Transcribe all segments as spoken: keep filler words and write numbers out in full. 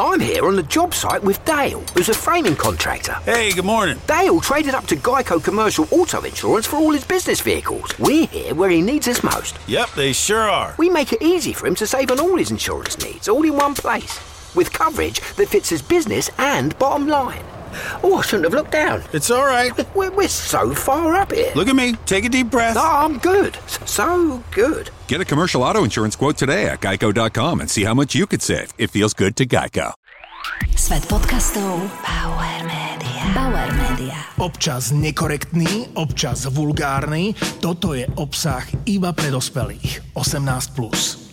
I'm here on the job site with Dale, who's a framing contractor. Hey, good morning. Dale traded up to Geico Commercial Auto Insurance for all his business vehicles. We're here where he needs us most. Yep, they sure are. We make it easy for him to save on all his insurance needs, all in one place, with coverage that fits his business and bottom line. Oh, I shouldn't have looked down. It's all right. We're, we're so far up here. Look at me. Take a deep breath. No, I'm good. So good. Get a commercial auto insurance quote today at geico dot com and see how much you could save. It feels good to Geico. Svet podcastov Bauer Media. Bauer Media. Občas nekorektný, občas vulgárny. Toto je obsah iba pre dospelých. osemnásť plus.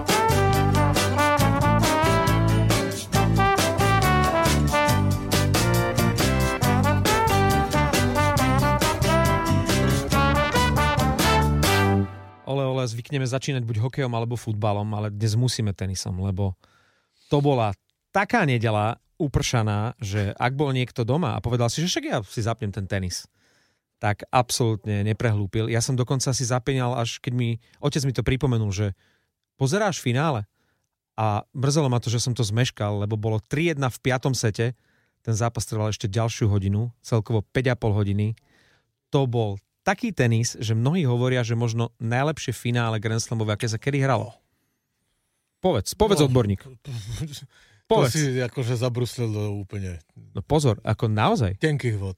Ole, ole, zvykneme začínať buď hokejom alebo futbalom, ale dnes musíme tenisom, lebo to bola taká nedeľa upršaná, že ak bol niekto doma a povedal si, že však ja si zapnem ten tenis, tak absolútne neprehlúpil. Ja som dokonca si zapínal, až keď mi otec mi to pripomenul, že pozeráš finále a mrzelo ma to, že som to zmeškal, lebo bolo tri jedna v piatom sete, ten zápas trval ešte ďalšiu hodinu, celkovo päť a pol hodiny. To bol taký tenis, že mnohí hovoria, že možno najlepšie finále Grand Slamové, aké sa kedy hralo. Povedz, povedz no, odborník. Povedz. To si akože zabruslil do úplne... No pozor, ako naozaj. Tenkých vod.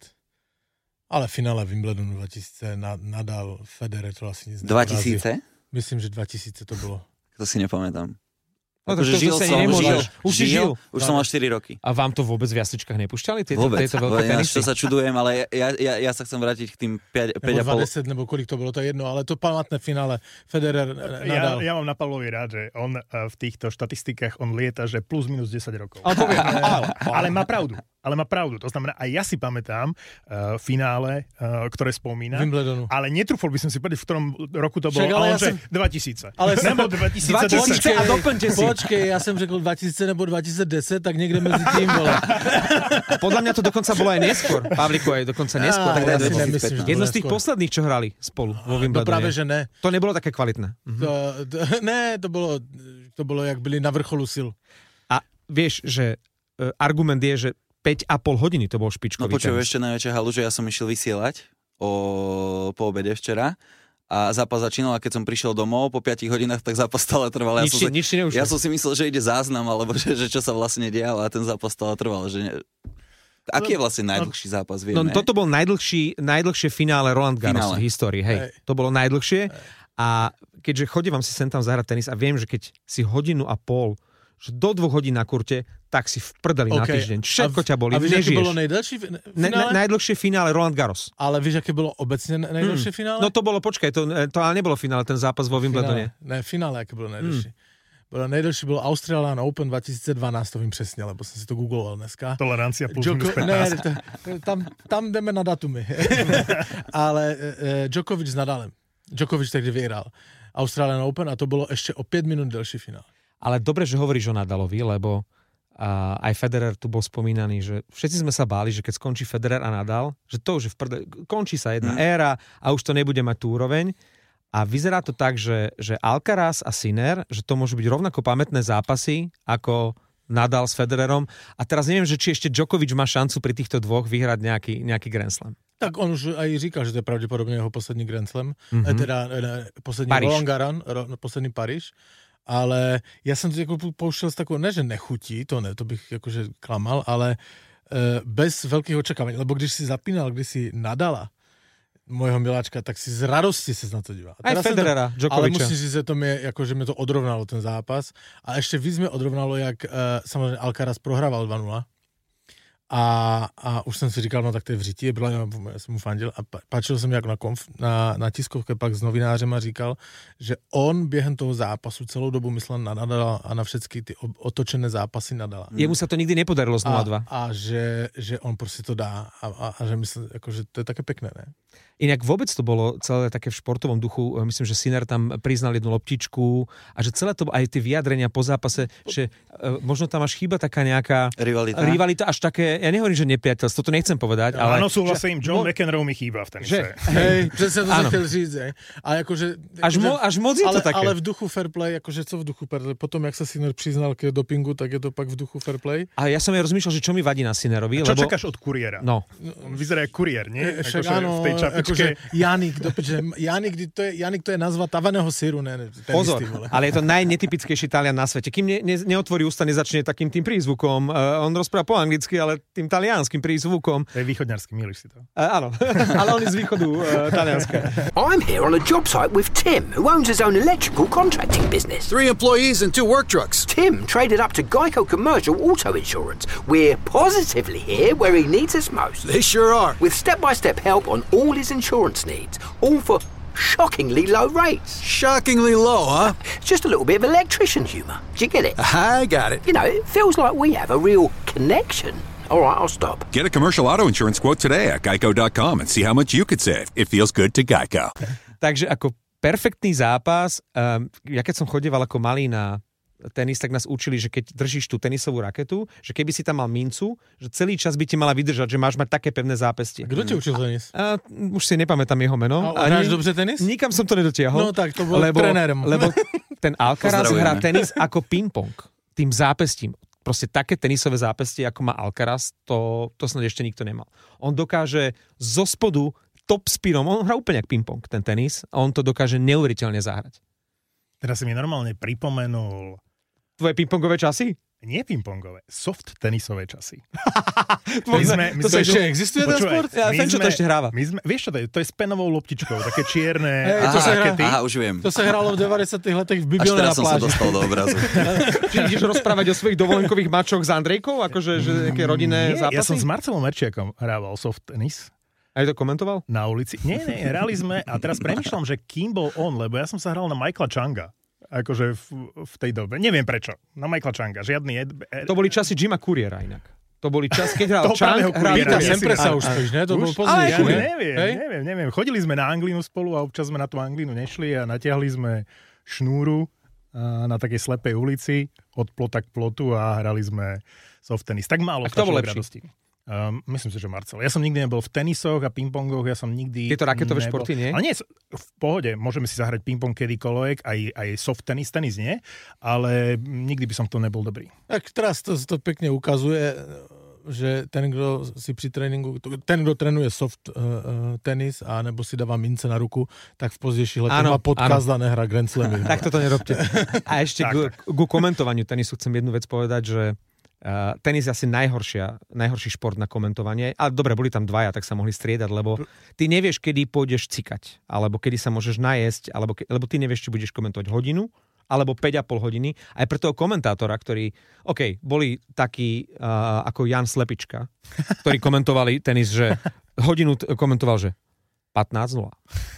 Ale finále Wimbledonu dvetisíc, Nadal, Federer, to asi nic. dvetisíc? Myslím, že dvetisíc to bolo. To si nepamätám. No, to, to, žil som, žil, už si žil. Už som mal štyri roky. A vám to vôbec v jasličkách nepúšťali? Tieto, vôbec. Tieto veľké ja, tenisy? Čo sa čudujem, ale ja, ja, ja sa chcem vrátiť k tým päť a pol. Nebo dvadsať, nebo kolik to bolo, to je jedno, ale to pamätné finále Federer, Nadal. Ja, ja mám na Pavlovi rád, že on v týchto štatistikách on lieta, že plus minus desať rokov. Ale, poviem, ale, ale má pravdu. Ale má pravdu. To znamená, aj ja si pamätám uh, finále, uh, ktoré spomína. Wimbledonu. Ale netrúfol by som si povedať, v ktorom roku to bolo. Však, ale ja som... dvetisíc. Ale som... Nebo dvetisíc desať. A doplňte si. Počkej, ja som řekl dvetisíc nebo dvetisíc desať, tak niekde medzi tým bolo. Podľa mňa to dokonca bolo aj neskôr. Pavliku, aj dokonca neskôr. Á, ja si nemyslím, že jedno z tých posledných, čo hrali spolu vo Wimbledone. No práve, že ne. To nebolo také kvalitné. Mhm. To, to, ne, to bolo, to bolo, jak byli na vrcholu sil. A vieš, že uh, argument je, že päť a pol hodiny to bol špičkový tenis. No počuj, tenis. ešte najväčšia halu, že ja som išiel vysielať o, po obede včera a zápas začínal a keď som prišiel domov po piatich hodinách, tak zápas stále trval. Ja, nič, som, nič si, ja som si myslel, že ide záznam, alebo že, že čo sa vlastne dialo a ten zápas stále trval. Že ne... Aký je vlastne najdlhší zápas, vieme? No, toto bol najdlhší, najdlhšie finále Roland Garros v histórii. Hej. Hej. To bolo najdlhšie a keďže chodím vám si sem tam zahrať tenis a viem, že keď si hodinu a pol že do dvoch hodín na kurte, tak si vprdeli okay. na týždeň. Všetko v, ťa boli, nežiješ. A vieš, aké bolo najdlhšie finále? Ne, na, najdlhšie finále Roland Garros. Ale vieš, aké bolo obecne najdlhšie hmm. finále? No to bolo, počkaj, to, to ale nebolo finále, ten zápas vo Wimbledone. Ne, finále, aké bolo najdlhšie. Hmm. Bolo najdlhšie bolo Australian Open dvetisícdvanásť, to vím presne, lebo som si to googloval dneska. Tolerancia plus Djoko, minus pätnásť. Ne, to, tam, tam jdeme na datumy. Ale e, Djokovic s Nadalem. Djokovic takže vyhral Australian Open a to bolo ešte o päť minút dlhší finál. Ale dobre, že hovoríš o Nadalovi, lebo a aj Federer tu bol spomínaný, že všetci sme sa báli, že keď skončí Federer a Nadal, že to už je v prde, končí sa jedna mm. éra a už to nebude mať tú úroveň. A vyzerá to tak, že, že Alcaraz a Sinner, že to môžu byť rovnako pamätné zápasy ako Nadal s Federerom. A teraz neviem, že či ešte Djokovic má šancu pri týchto dvoch vyhrať nejaký, nejaký Grand Slam. Tak on už aj říkal, že to je pravdepodobne jeho posledný Grand Slam. Mm-hmm. Teda ne, posledný Paríž. Roland Garros, ro, posledný Paríž. Ale ja som to jako pouštěl s takovou, ne že nechutí, to ne, to bych jakože klamal, ale e, bez veľkých očekávání, lebo když si zapínal, když si Nadala, mojho miláčka, tak si z radosti sa na to díval. Aj Federera, Djokoviča. Ale musím říct, že to mi, jakože mi to odrovnalo ten zápas a ešte víc mi odrovnalo, jak e, samozřejmě Alcaraz prohrával dva nula. A, a už jsem si říkal, no tak to je v řití, byla, já jsem mu fandil a páčil jsem jak na, konf, na, na tiskovke pak s novinářem a říkal, že on během toho zápasu celou dobu myslel na Nadala a na všetky ty otočené zápasy Nadala. Jemu sa to nikdy nepodarilo z nula dva. A, a že, že on prostě to dá a, a, a že myslím, jako, že to je také pekné, ne? Inak vôbec to bolo celé také v športovom duchu, myslím, že Sinner tam priznal jednu loptičku a že celé to, aj tie vyjadrenia po zápase, že uh, možno tam až chýba taká nejaká rivalita, rivalita až také ja nehovorím, že nepriateľstvo, to nechcem povedať, ale... Áno, súhlasím, John McEnroe mi chýba v tenise. Hej, presne to som chcel říct, hej. A akože... Až, mo, až moc je to ale, také. Ale v duchu fair play, akože co v duchu fair play? Potom, jak sa Sinner priznal k dopingu, tak je to pak v duchu fair play? A ja som aj rozmýšľal, že čo mi vadí na Sinnerovi, čo lebo... čakáš od kuriéra? No. On vyzerá jak kuriér, nie? Však akože áno, v tej čapičke. akože Janik, dopeče, Janik, to je, Janik to je nazva tavaného syru, ne, ne Pozor, istý, ale je to najnetypickejší Talian na svete. Kým ne, ne, neotvorí ústa, nezačne takým tým prízvukom. Uh, on rozpráva po anglicky, ale tým talianským prízvukom. To je východňarský, milíš si to. Uh, áno, ale on je z východu uh, Talianska. I'm here on a job site with Tim, who owns his own electrical contracting business. Three employees and two work trucks. Tim traded up to Geico Commercial Auto Insurance. We're positively here where he needs us most. They sure are. With step-by-step help on all his insurance needs, all for shockingly low rates. Shockingly low, huh? It's just a little bit of electrician humour. Do you get it? I got it. You know, it feels like we have a real connection. All right, I'll stop. Get a commercial auto insurance quote today at geico dot com and see how much you could save. It feels good to Geico. Takže ako perfektný zápas, um, ja keď som chodieval ako malý na tenis, tak nás učili, že keď držíš tú tenisovú raketu, že keby si tam mal mincu, že celý čas by ti mala vydržať, že máš mať také pevné zápestie. Kto ti učil tenis? A, už si nepamätám jeho meno. A hráš dobře tenis? Nikam som to nedotiahol. No tak to bol lebo, trenérom. Lebo ten Alcaraz Pozdravujeme. hrá tenis ako ping-pong. Tým zápestím. Proste také tenisové zápestie, ako má Alcaraz, to, to snad ešte nikto nemal. On dokáže zo spodu top spinom, on hrá úplne ako ping-pong, ten tenis, a on to dokáže neuveriteľne zahrať. Teraz si mi normálne pripomenul Tvoje ping-pongové časy? nie pingpongové, soft tenisové časy. My sme, to sa ešte existuje ten sport? Ja viem, čo to ešte hráva. My sme, vieš čo to je? To je s penovou loptičkou, také čierne Hej, to sa hrá- rakety. Aha, už viem. To sa hralo v deväťdesiatych letech v Až Bibione na teraz som sa pláži. dostal do obrazu. Či ideš rozprávať o svojich dovolenkových mačoch s Andrejkou? Akože že aké rodinné Nie, zápasy? ja som s Marcelom Merčiakom hrával soft tenis. Aj to komentoval? Na ulici. Nie, nie, hrali sme a teraz premýšľam, že kým bol on, lebo ja som sa hral na Michaela Changa. Akože v, v tej dobe. Neviem prečo. Na Michaela Changa. Žiadny... Ed, ed, To boli časy Jima Couriera inak. To boli čas, keď hral Toho Chang, pravého hral Couriera. Pýta, Ja sem si presa myslím- už spíš, ne? To bol Už? pozdej, Ale ne? neviem, Hej? neviem, neviem. Chodili sme na Anglínu spolu a občas sme na tú Anglínu nešli a natiahli sme šnúru a, na takej slepej ulici od plota k plotu a hrali sme soft tenis. Tak málo A kto bol stačilo k lepší? radosti. Um, myslím si, že Marcel. Ja som nikdy nebol v tenisoch a pingpongoch, ja som nikdy... Tieto raketové nebol. športy, nie? Ale nie, v pohode, môžeme si zahrať pingpong kedykoľvek, aj, aj soft tenis, tenis nie, ale nikdy by som v tom nebol dobrý. Tak teraz to, to pekne ukazuje, že ten, kdo si pri tréninku, ten, kdo trénuje soft uh, tenis a nebo si dáva mince na ruku, tak v pozdejších letech má podcast a nehrá Grand Slamy. Tak toto nerobte. A ešte ku, ku komentovaniu tenisu chcem jednu vec povedať, že Uh, tenis je asi najhoršia, najhorší šport na komentovanie. Ale dobre, boli tam dvaja, tak sa mohli striedať, lebo ty nevieš, kedy pôjdeš cikať, alebo kedy sa môžeš najesť, alebo ke, lebo ty nevieš, či budeš komentovať hodinu, alebo päť a pol hodiny. Aj pre toho komentátora, ktorí, OK, boli takí uh, ako Jan Slepička, ktorí komentovali tenis, že hodinu t- komentoval, že pätnásť nula.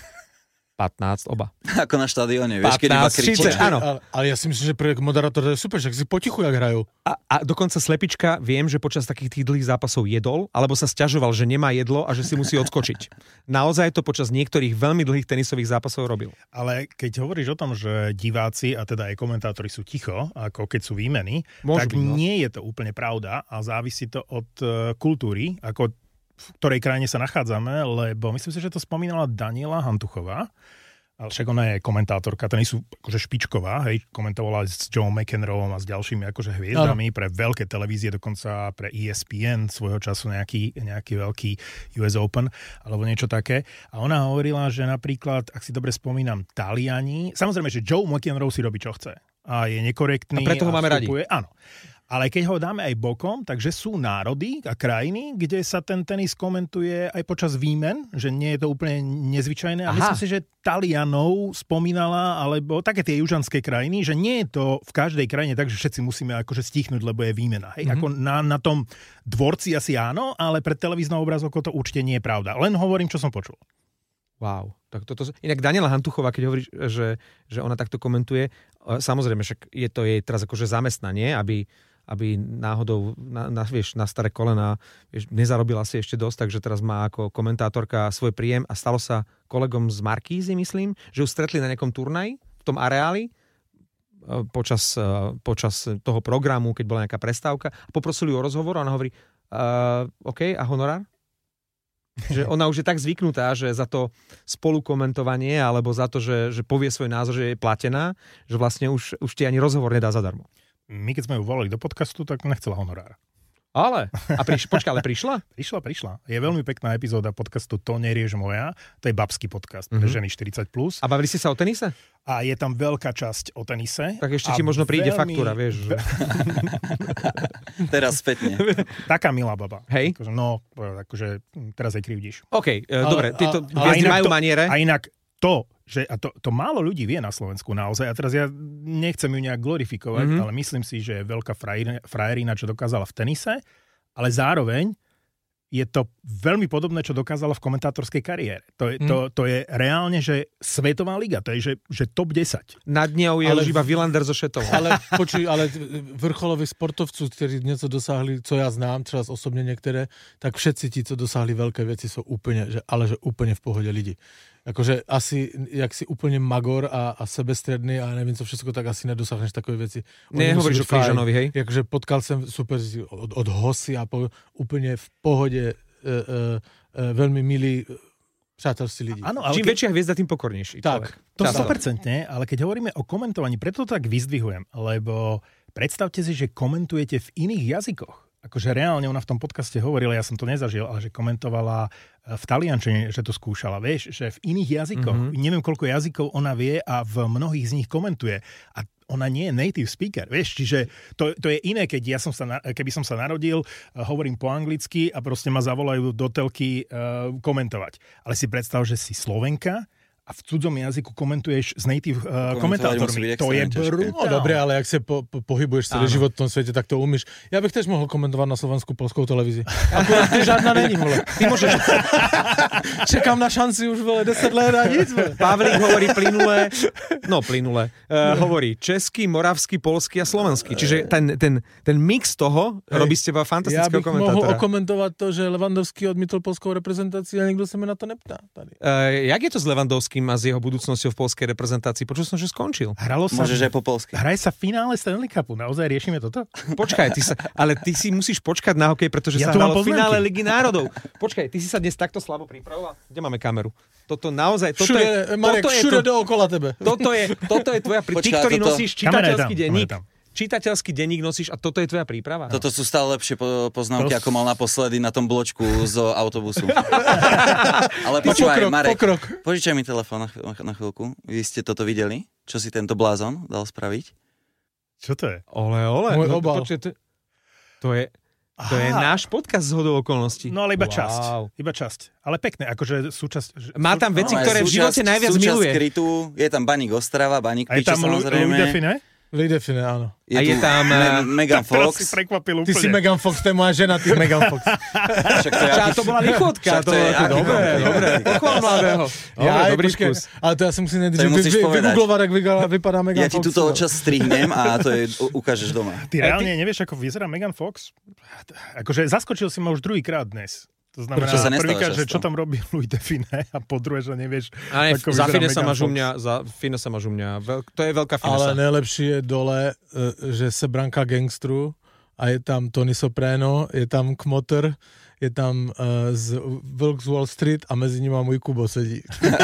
pätnásť oba. Ako na štadióne, vieš, keď iba pätnásť kričíš. štyridsať, áno. Ale, ale ja si myslím, že pre moderátora to je super, že si potichu, jak hrajú. A, a dokonca Slepička, viem, že počas takých tých dlhých zápasov jedol, alebo sa sťažoval, že nemá jedlo a že si musí odskočiť. Naozaj to počas niektorých veľmi dlhých tenisových zápasov robil. Ale keď hovoríš o tom, že diváci a teda aj komentátori sú ticho, ako keď sú výmeny, Môžu tak byť, no. nie je to úplne pravda a závisí to od uh, kultúry, ako v ktorej krajine sa nachádzame, lebo myslím si, že to spomínala Daniela Hantuchová, ale však ona je komentátorka, to nie sú akože špičková, hej, komentovala s Joe McEnroeom a s ďalšími akože hviezdami ano. Pre veľké televízie, dokonca pre E S P N svojho času nejaký, nejaký veľký U S Open alebo niečo také. A ona hovorila, že napríklad, ak si dobre spomínam, Taliani, samozrejme, že Joe McEnroe si robí čo chce a je nekorektný. A preto ho máme radi. Áno. Ale keď ho dáme aj bokom, takže sú národy a krajiny, kde sa ten tenis komentuje aj počas výmen, že nie je to úplne nezvyčajné. A Aha. myslím si, že Talianov spomínala, alebo také tie južanské krajiny, že nie je to v každej krajine tak, že všetci musíme akože stichnúť, lebo je výmena. Hej? Mm-hmm. Ako na, na tom dvorci asi áno, ale pred televíznou obrazovkou to určite nie je pravda. Len hovorím, čo som počul. Wow. Tak toto, inak Daniela Hantuchová, keď hovorí, že, že ona takto komentuje, samozrejme, však je to jej teraz akože zamestnanie, aby aby náhodou na, na, vieš, na staré kolena vieš, nezarobila si ešte dosť, takže teraz má ako komentátorka svoj príjem a stalo sa kolegom z Markízy, myslím, že ju stretli na nejakom turnaji v tom areáli počas, počas toho programu, keď bola nejaká prestávka, poprosili ju o rozhovor a ona hovorí, uh, OK, a honorár? Že ona už je tak zvyknutá, že za to spolukomentovanie alebo za to, že, že povie svoj názor, že je platená, že vlastne už, už ti ani rozhovor nedá zadarmo. My keď sme ju volali do podcastu, tak nechcela honorár. Ale, a priš, počka, ale prišla? Prišla, prišla. Je veľmi pekná epizóda podcastu To nerieš moja. To je babský podcast pre Mm-hmm. ženy štyridsať plus. A bavili ste sa o tenise? A je tam veľká časť o tenise. Tak ešte a ti možno príde veľmi... faktúra, vieš. Že... Teraz spätne. Taká milá baba. Hej. Akože, no, akože teraz jej krivdíš. OK, uh, dobre, títo a hviezdy majú to, maniere. A inak to, že a to, to málo ľudí vie na Slovensku naozaj, a teraz ja nechcem ju nejak glorifikovať, Mhm. ale myslím si, že je veľká frajerina, frajerina, čo dokázala v tenise, ale zároveň je to veľmi podobné, čo dokázala v komentátorskej kariére. To je, to, to je reálne, že svetová liga, to je, že, že top desať. Nad ňou je Ale- už iba Vilander so Šetou. Ale počuj, ale vrcholoví sportovců, kteří něco dosáhli, co já znám, třeba osobně některé, tak všetci ti, co dosáhli velké věci, jsou úplně, že, ale že úplně v pohodě lidi. Jakože asi, jak si úplně magor a, a sebestředný a nevím co všechno, tak asi nedosáhneš takové věci. Oni Nehovoríš musí o být fajn. Krížanovi, hej? Jakože potkal jsem super od, od Hosy a po, úplně v pohodě e, e, e, velmi milí přátelství lidí. Áno, ale Čím keď, väčšia hviezda, tým pokornejší. Tak. človek. to Často. sto percent, ale keď hovoríme o komentovaní, preto to tak vyzdvihujem, lebo predstavte si, že komentujete v iných jazykoch. Akože reálne ona v tom podcaste hovorila, ja som to nezažil, ale že komentovala v taliančine, že to skúšala, vieš, že v iných jazykoch, Mhm. mm-hmm. neviem koľko jazykov ona vie a v mnohých z nich komentuje. A ona nie je native speaker, vieš, čiže to, to je iné, keď ja som sa, na- keby som sa narodil, uh, hovorím po anglicky a proste ma zavolajú do telky uh, komentovať. Ale si predstav, že si Slovenka a v cudzom jazyku komentuješ s native uh, Komentovať musí komentátormi. byť To je extrémne ťažké. brutálne. No dobré, ale jak se po, po, pohybuješ celý Áno. život v tom světě, tak to umíš. Já bych tež mohl komentovat na slovenskou polskou televizi. Akurát tu žádná není, vole. Ty môžeš... Čekám na šanci už, vole, deset let a nic, vole. Pavlík hovorí plynule, no plynule, uh, hovorí český, moravský, polský a slovenský. Čiže ten, ten, ten mix toho Hej. robí z teba Já fantastického bych mohl komentátora. okomentovat to, že Levandovský odmítl polskou reprezentaci a nikdo se mi na to neptá. Tady. Uh, jak je to s Levandovským a s jeho budúcnosťou v polskej reprezentácii? Počul som, že skončil. Hralo sa, Môžeš aj po polsky. Hraje sa v finále Stanley Cupu. Naozaj riešime toto? Počkaj, ty sa, ale ty si musíš počkať na hokej, pretože Ja sa tu mám hralo v poznámky. finále Ligy národov. Počkaj, ty si sa dnes takto slabo pripravila? Kde máme kameru? Toto naozaj, toto Všude, je, Marek, toto je, všude to, dookola tebe. toto je, toto je tvoja príprava. Ty, Počkaj, ktorý toto- nosíš Kamera je tam, čitateľský kamera je denník, tam. čitateľský denník nosíš a toto je tvoja príprava? Toto sú stále lepšie po- poznámky, Pros- ako mal naposledy na tom bločku z autobusu. Ale Pokrok, počúvaj, Marek, pokrok. požičaj mi telefón na, chv- na chvíľku. Vy ste toto videli? Čo si tento blázon dal spraviť? Čo to je? Ole, ole. Môj no, obal. počkaj, to, to je... To je Aha. náš podcast z hodou okolností. No ale iba Wow. časť. Iba časť. Ale pekné, akože súčasť... že- Má tam veci, No, ktoré je v živote súčasť- najviac súčasť miluje. Skrytú, je tam Baník Ostrava, Baník A je Piče tam Lu- samozrejme. Louis Define? Lidefine, áno. A je tam, Me- Megan Teraz si Fox. prekvapil Ty úplne. si Megan Fox, to je moja žena, ty Megan Fox. Však to, je Čá, aký- to bola lichotka. Však To, to je to, aký dobre, dobrý. dobre. Pochvál mladého. Dobre, Aj, dobrý počkej, vkus. ale to ja si musím To nejdřív musíš vy, vy, povedať. vygooglovat, jak vyga- vypadá Megan Ja ti Fox. túto očas strihnem a to je, u- ukážeš doma. Ty reálne nevieš, ako vyzerá Megan Fox? Akože zaskočil si ma už druhýkrát dnes. To znamená, Prečo sa nestáva prvýkrát, že často? čo tam robí Louis Define a po druhé, že nevieš, A ne, ako za vyzerá Fine sa Megan máš u Fox. mňa, za Fine sa máš u mňa. Veľk, to je veľká finesa. Ale nejlepší je dole, eh, že se branka gangstru a je tam Tony Soprano, je tam Kmotr, je tam uh, z Vlk z Wall Street a mezi nimi můj Kubo sedí.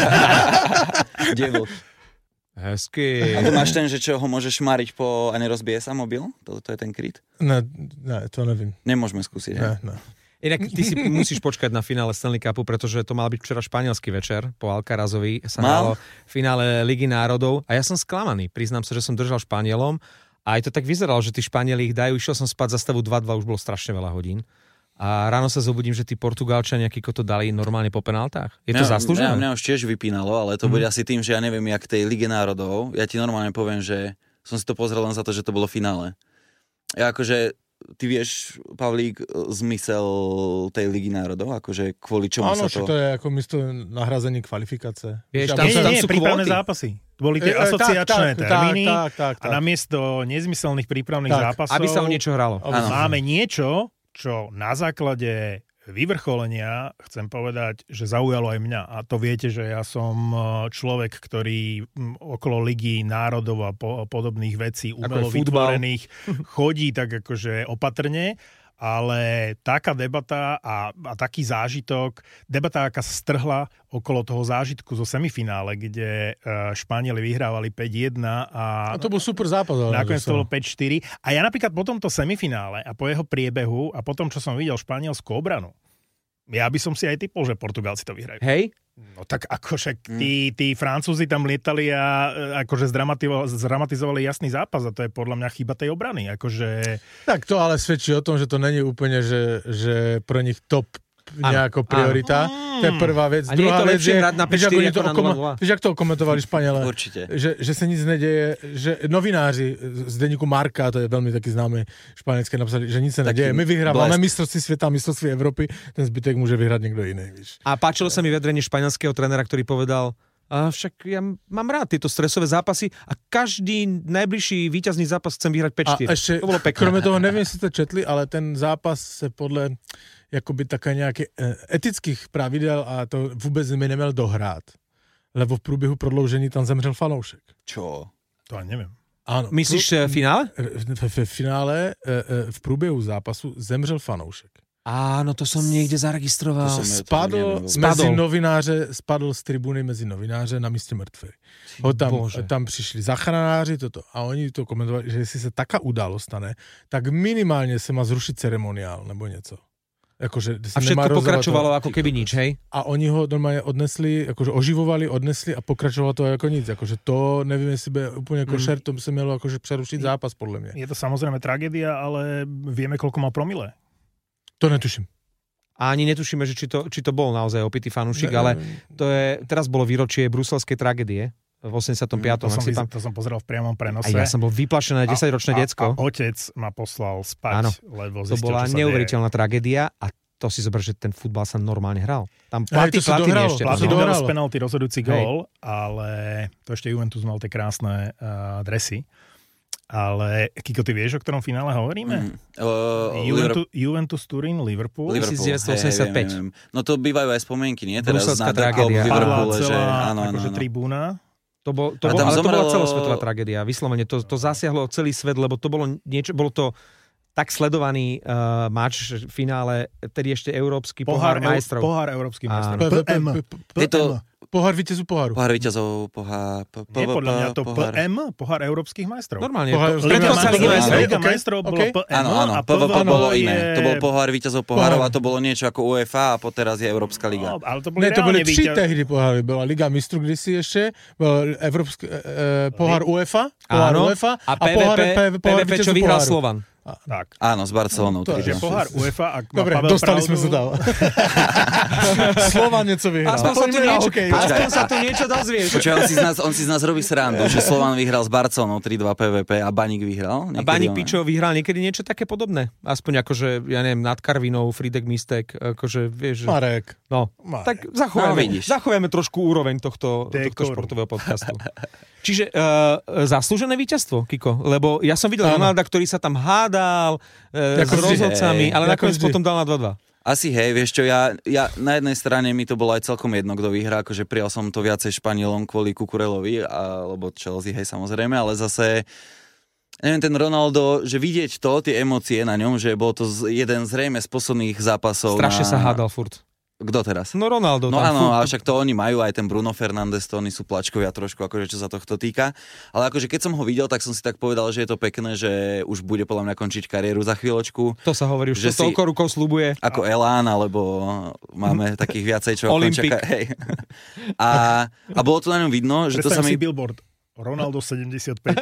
Dievol. Hezky. A to máš ten, že čo ho môžeš šmáriť po a nerozbije sa mobil? To, to je ten kryt? Ne, ne, to nevím. Nemôžeme skúsiť. Ne, Ne. ne. Inak ty si musíš počkať na finále Stanley Cupu, pretože to mal byť včera španielský večer. Po Alcarazovi sa Mal? hralo finále Ligy národov a ja som sklamaný. Priznám sa, že som držal Španielom a aj to tak vyzeralo, že tí Španieli ich dajú. Išiel som spať za stavu dva dva, už bolo strašne veľa hodín. A ráno sa zobudím, že tí Portugálčania nejaký to dali normálne po penáltach. Je to Mňa- zaslúžené? Mňa, mňa už tiež vypínalo, ale to Mhm. bude asi tým, že ja neviem, jak tej Lige národov. Ja ti normálne poviem, že som si to pozrel len za to, že to bolo finále. Ja akože, ty vieš, Pavlík, zmysel tej Ligy národov, akože kvôli čomu Áno, sa že to... to je ako místo nahrazení kvalifikace. Vieš, Že tam aby Nie, sú- sa- nie, nie, sú prípravné kvóty. zápasy. Boli tie E, e, tak, asociačné tak, termíny tak, tak, a tak. namiesto nezmyselných prípravných Tak, zápasov Aby sa o niečo hralo. Áno. máme niečo, čo na základe vyvrcholenia chcem povedať, že zaujalo aj mňa. A to viete, že ja som človek, ktorý okolo Ligy národov a po, podobných vecí umelo vytvorených chodí tak akože opatrne, ale taká debata a, a taký zážitok, debata, aká sa strhla okolo toho zážitku zo semifinále, kde uh, Španieli vyhrávali päť jedna a... A to bol super zápas. Nakoniec to bolo päť štyri. A ja napríklad po tomto semifinále a po jeho priebehu a po tom, čo som videl španielskú obranu, ja by som si aj typol, že Portugálci to vyhrajú. Hej? No tak akože tí, tí Francúzi tam lietali a akože zdramatizovali jasný zápas a to je podľa mňa chyba tej obrany. Akože... Tak to ale svedčí o tom, že to není úplne, že, že pre nich top nejako priorita. Ano. To je prvá vec. A nie je to lepšie hrať na päť štyri ako na nula nula? Víš, jak to komentovali Španiele? Určite. Že, že sa nic nedeje, že novináři z denníku Marka, to je veľmi taký známy španielský, napísali, že nic sa nedeje. My vyhrávame mistrovství sveta, mistrovství Európy, ten zbytek môže vyhrať niekto iný. Víš. A páčilo sa mi vyjadrenie španielského trénera, ktorý povedal, a však ja mám rád tieto stresové zápasy a každý najbližší víťazný zápas chcem vyhrať päť štyri. A ešte, to bolo pekné. Kromě toho, neviem, si to četli, ale ten zápas se podle jakoby také nějaké etických pravidel a to vůbec mi neměl dohrát. Lebo v průběhu prodloužení tam zemřel fanoušek. Čo? To ani neviem. Áno. Myslíš v finále? V finále, v průběhu zápasu zemřel fanoušek. Áno, to som niekde zaregistroval. Spadl, mezi novináře, spadl z tribuny mezi novináře na místě mrtvej. Ho tam, tam přišli zachranáři toto a oni to komentovali, že jestli se taká událost stane, tak minimálně se má zrušit ceremoniál nebo něco. Akože, a všetko pokračovalo ako keby nič, hej? A oni ho normálne odnesli, akože oživovali, odnesli a pokračovalo to ako nič. Akože to, neviem, jestli by úplne košer, to by sa malo akože prerušiť zápas, podľa mňa. Je to samozrejme tragédia, ale vieme, koľko má promile. To netuším. A ani netušíme, že či to, či to bol naozaj opitý fanúšik, ne, ale to je, teraz bolo výročie bruselskej tragédie. V osemdesiatom piatom To som, vy, to som pozeral v priamom prenose. A ja som bol vyplašené desaťročné decko. A otec ma poslal spať, áno, lebo zistil, to bola neuveriteľná deje. Tragédia a to si zober, že ten futbal sa normálne hral. Tam Platí, Platini ešte. Platini dal z penalty rozhodujúci gól, ale to ešte Juventus mal tie krásne uh, dresy. Ale, Kiko, ty vieš, o ktorom finále hovoríme? Mm. Uh, Juventus, Juventus Turín, Liverpool. Liverpool. devätnásťstoosemdesiatpäť. Hey, viem, viem. No to bývajú aj spomienky, nie? Teraz Bruselská na tragédia. Liverpoole, že áno, áno, akože áno. Tribúna. To, bol, to, bol, ale zomrelo... to bola celosvetová tragédia. Vyslovene, to, to zasiahlo celý svet, lebo to bolo niečo, bolo to tak sledovaný uh, mač v finále, tedy ešte európsky pohár, pohár majstrov. Pohár európsky majstrov. P M. Je to pohár víťazov poháru. Pohár víťazov pohár... Nie, podľa mňa to P M, pohár európskych majstrov. Normálne. Liga majstrov bolo P M. Áno, áno, P V P bolo iné. To bol pohár víťazov pohárov a to bolo niečo ako UEFA a teraz je Európska liga. Ale to boli ne, to boli tři tehdy poháry. Bola Liga mistrov kdysi ešte, bol Európsky pohár UEFA, pohár UEFA a pohár P V P, čo vyhral Slovan. A, tak. Áno, s Barcelonou. Takže pohár UEFA, ak dobre, má Pavel dostali pravdu... sme sa tam. Slovan niečo vyhral. Aspoň sa tu niečo, okay. aspoň sa tu niečo dozvieš. Počuaj, on si z nás, on si z nás robí srandu, že Slovan vyhral s Barcelonou tri dva P V P a Baník vyhral. A Baník Pičo vyhral niekedy niečo také podobné. Aspoň akože, ja neviem, nad Karvinou, Fridek Mistek, akože, vieš... Marek. No, Marek. tak zachováme, no, zachováme trošku úroveň tohto, tohto športového podcastu. Čiže uh, zaslúžené víťazstvo, Kiko, lebo ja som videl Ronalda, ktorý sa tam hádal uh, s rozhodcami, ale nakoniec potom dal na dva dva. Asi hej, vieš čo, ja, ja na jednej strane mi to bolo aj celkom jedno, kto vyhrá, akože prijal som to viacej Španielom kvôli Kukurelovi, alebo Chelsea, hej, samozrejme, ale zase, neviem, ten Ronaldo, že vidieť to, tie emócie na ňom, že bol to jeden zrejme z posledných zápasov. Strašne na... sa hádal furt. Kto teraz? No Ronaldo. No tam áno, furt... ale však to oni majú, aj ten Bruno Fernandes, to oni sú plačkovia trošku, akože čo sa tohto týka. Ale akože keď som ho videl, tak som si tak povedal, že je to pekné, že už bude podľa mňa končiť kariéru za chvíľočku. To sa hovorí, už to toľko rukou sľubuje. Ako Elán, alebo máme takých viacej, čo Olympik. Hej. A, a bolo to na ňom vidno, že to sa mi... billboard. Ronaldo sedemdesiatpäť.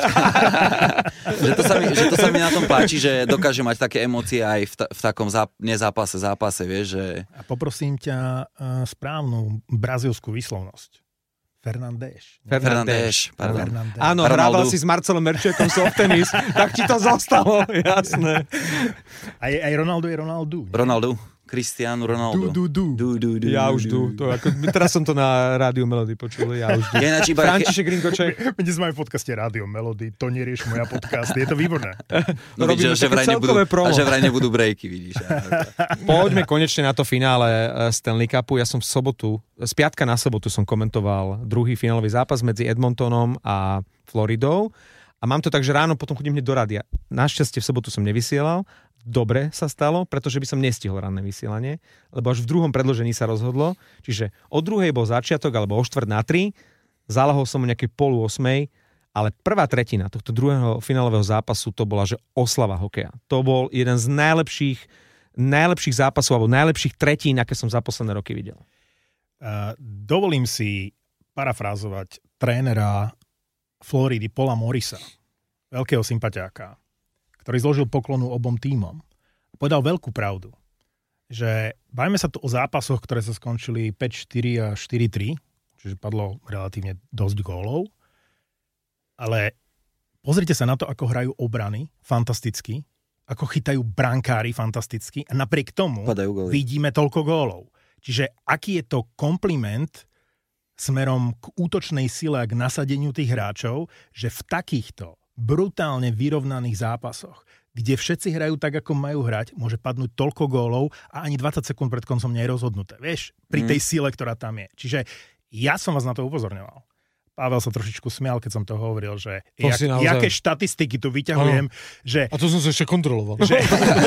že, to sa mi, že to sa mi na tom páči, že dokáže mať také emócie aj v, ta, v takom záp- nezápase, zápase, vieš, že... A poprosím ťa uh, správnu brazílskú výslovnosť. Fernandes. Fernandes. Fernandes. Áno, hrával si s Marcelom Merčekom soft tenis, tak ti to zostalo, jasné. Aj, aj Ronaldo je Ronaldo. Ronaldo. Cristiano Ronaldo. Du, du, Du, du. du, du, Ja už du. du. To ako, teraz som to na Rádiu Melody počul. Ja už du. Ja ináč iba... František Rinkoček. My dnes máme v podcaste Rádio Melody, to nerieš moja podcast, je to výborné. No vidíš, Robíme že také vraj nebudú, celkové promo. a že vraj nebudú breaky, vidíš. Poďme konečne na to finále Stanley Cupu. Ja som v sobotu, z piatka na sobotu som komentoval druhý finálový zápas medzi Edmontonom a Floridou. A mám to tak, že ráno potom chodím hneď do rádia. Našťastie v sobotu som nevysielal. Dobre sa stalo, pretože by som nestihol ranné vysielanie, lebo až v druhom predĺžení sa rozhodlo. Čiže o druhej bol začiatok, alebo o štvrt na tri. Zalahol som o nejakej polu osmej, ale prvá tretina tohto druhého finálového zápasu to bola, že oslava hokeja. To bol jeden z najlepších, najlepších zápasov, alebo najlepších tretín, aké som za posledné roky videl. Uh, dovolím si parafrázovať trénera Floridy Paula Morrisa, veľkého sympatiáka, ktorý zložil poklonu obom tímom. Povedal veľkú pravdu, že bajme sa tu o zápasoch, ktoré sa skončili päť štyri a štyri tri, čiže padlo relatívne dosť gólov, ale pozrite sa na to, ako hrajú obrany fantasticky, ako chytajú brankári fantasticky a napriek tomu vidíme toľko gólov. Čiže aký je to kompliment smerom k útočnej sile a k nasadeniu tých hráčov, že v takýchto brutálne vyrovnaných zápasoch, kde všetci hrajú tak, ako majú hrať, môže padnúť toľko gólov a ani dvadsať sekúnd pred koncom nie je rozhodnuté. Vieš, pri tej sile, ktorá tam je. Čiže ja som vás na to upozorňoval. Pavel sa trošičku smial, keď som to hovoril, že To jak, si naozaj- jaké štatistiky tu vyťahujem, že... A to som sa ešte kontroloval. že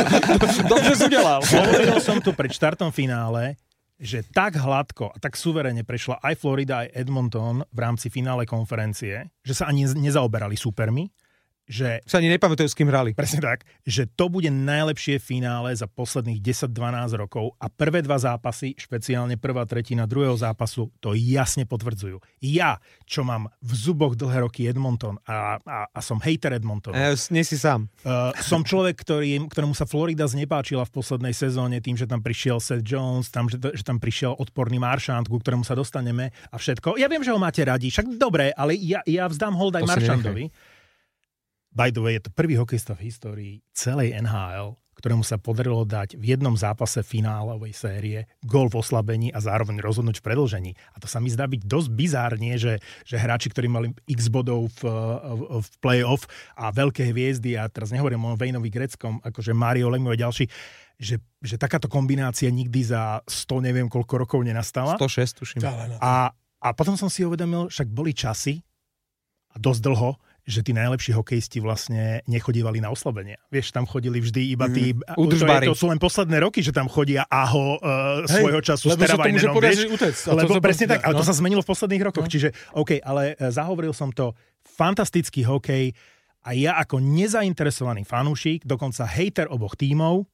Dobre si udelal. hovoril som tu pred štartom finále, že tak hladko a tak suverene prešla aj Florida, aj Edmonton v rámci finále konferencie, že sa ani nezaoberali supermi, že Sa ani nepamätajú, s kým hrali. presne tak, že to bude najlepšie finále za posledných desať dvanásť rokov a prvé dva zápasy, špeciálne prvá tretina druhého zápasu, to jasne potvrdzujú. Ja, čo mám v zuboch dlhé roky Edmonton a, a, a som hejter Edmontonu, E, nie si sám. Uh, som človek, ktorý, ktorému sa Florida znepáčila v poslednej sezóne tým, že tam prišiel Seth Jones, tam, že, že tam prišiel odporný Marchand, ku ktorému sa dostaneme a všetko. Ja viem, že ho máte radi, však dobre, ale ja, ja vzdám hold aj To si Marchandovi. By the way, je to prvý hokejista v histórii celej en há el, ktorému sa podarilo dať v jednom zápase finálovej série gól v oslabení a zároveň rozhodnúť v predĺžení. A to sa mi zdá byť dosť bizárne, že, že hráči, ktorí mali x bodov v, v, v play-off a veľké hviezdy, a teraz nehovorím o Wayneovi Greckom, akože Mario Lemieux a ďalší, že, že takáto kombinácia nikdy za sto neviem koľko rokov nenastala. sto šesť, tuším. A, a potom som si uvedomil, však boli časy, a dosť dlho, že tí najlepší hokejisti vlastne nechodívali na oslabenia. Vieš, tam chodili vždy iba tí... Mm, Udržbári. To, to sú len posledné roky, že tam chodia Aho uh, Hej, svojho času s lebo sa to môže Teravajnenom, podažiť vieš? utec. A to Lebo sa- presne tak, ale no. to sa zmenilo v posledných rokoch. No. Čiže, OK, ale uh, zahovoril som to, fantastický hokej a ja ako nezainteresovaný fanúšik, dokonca hejter oboch tímov,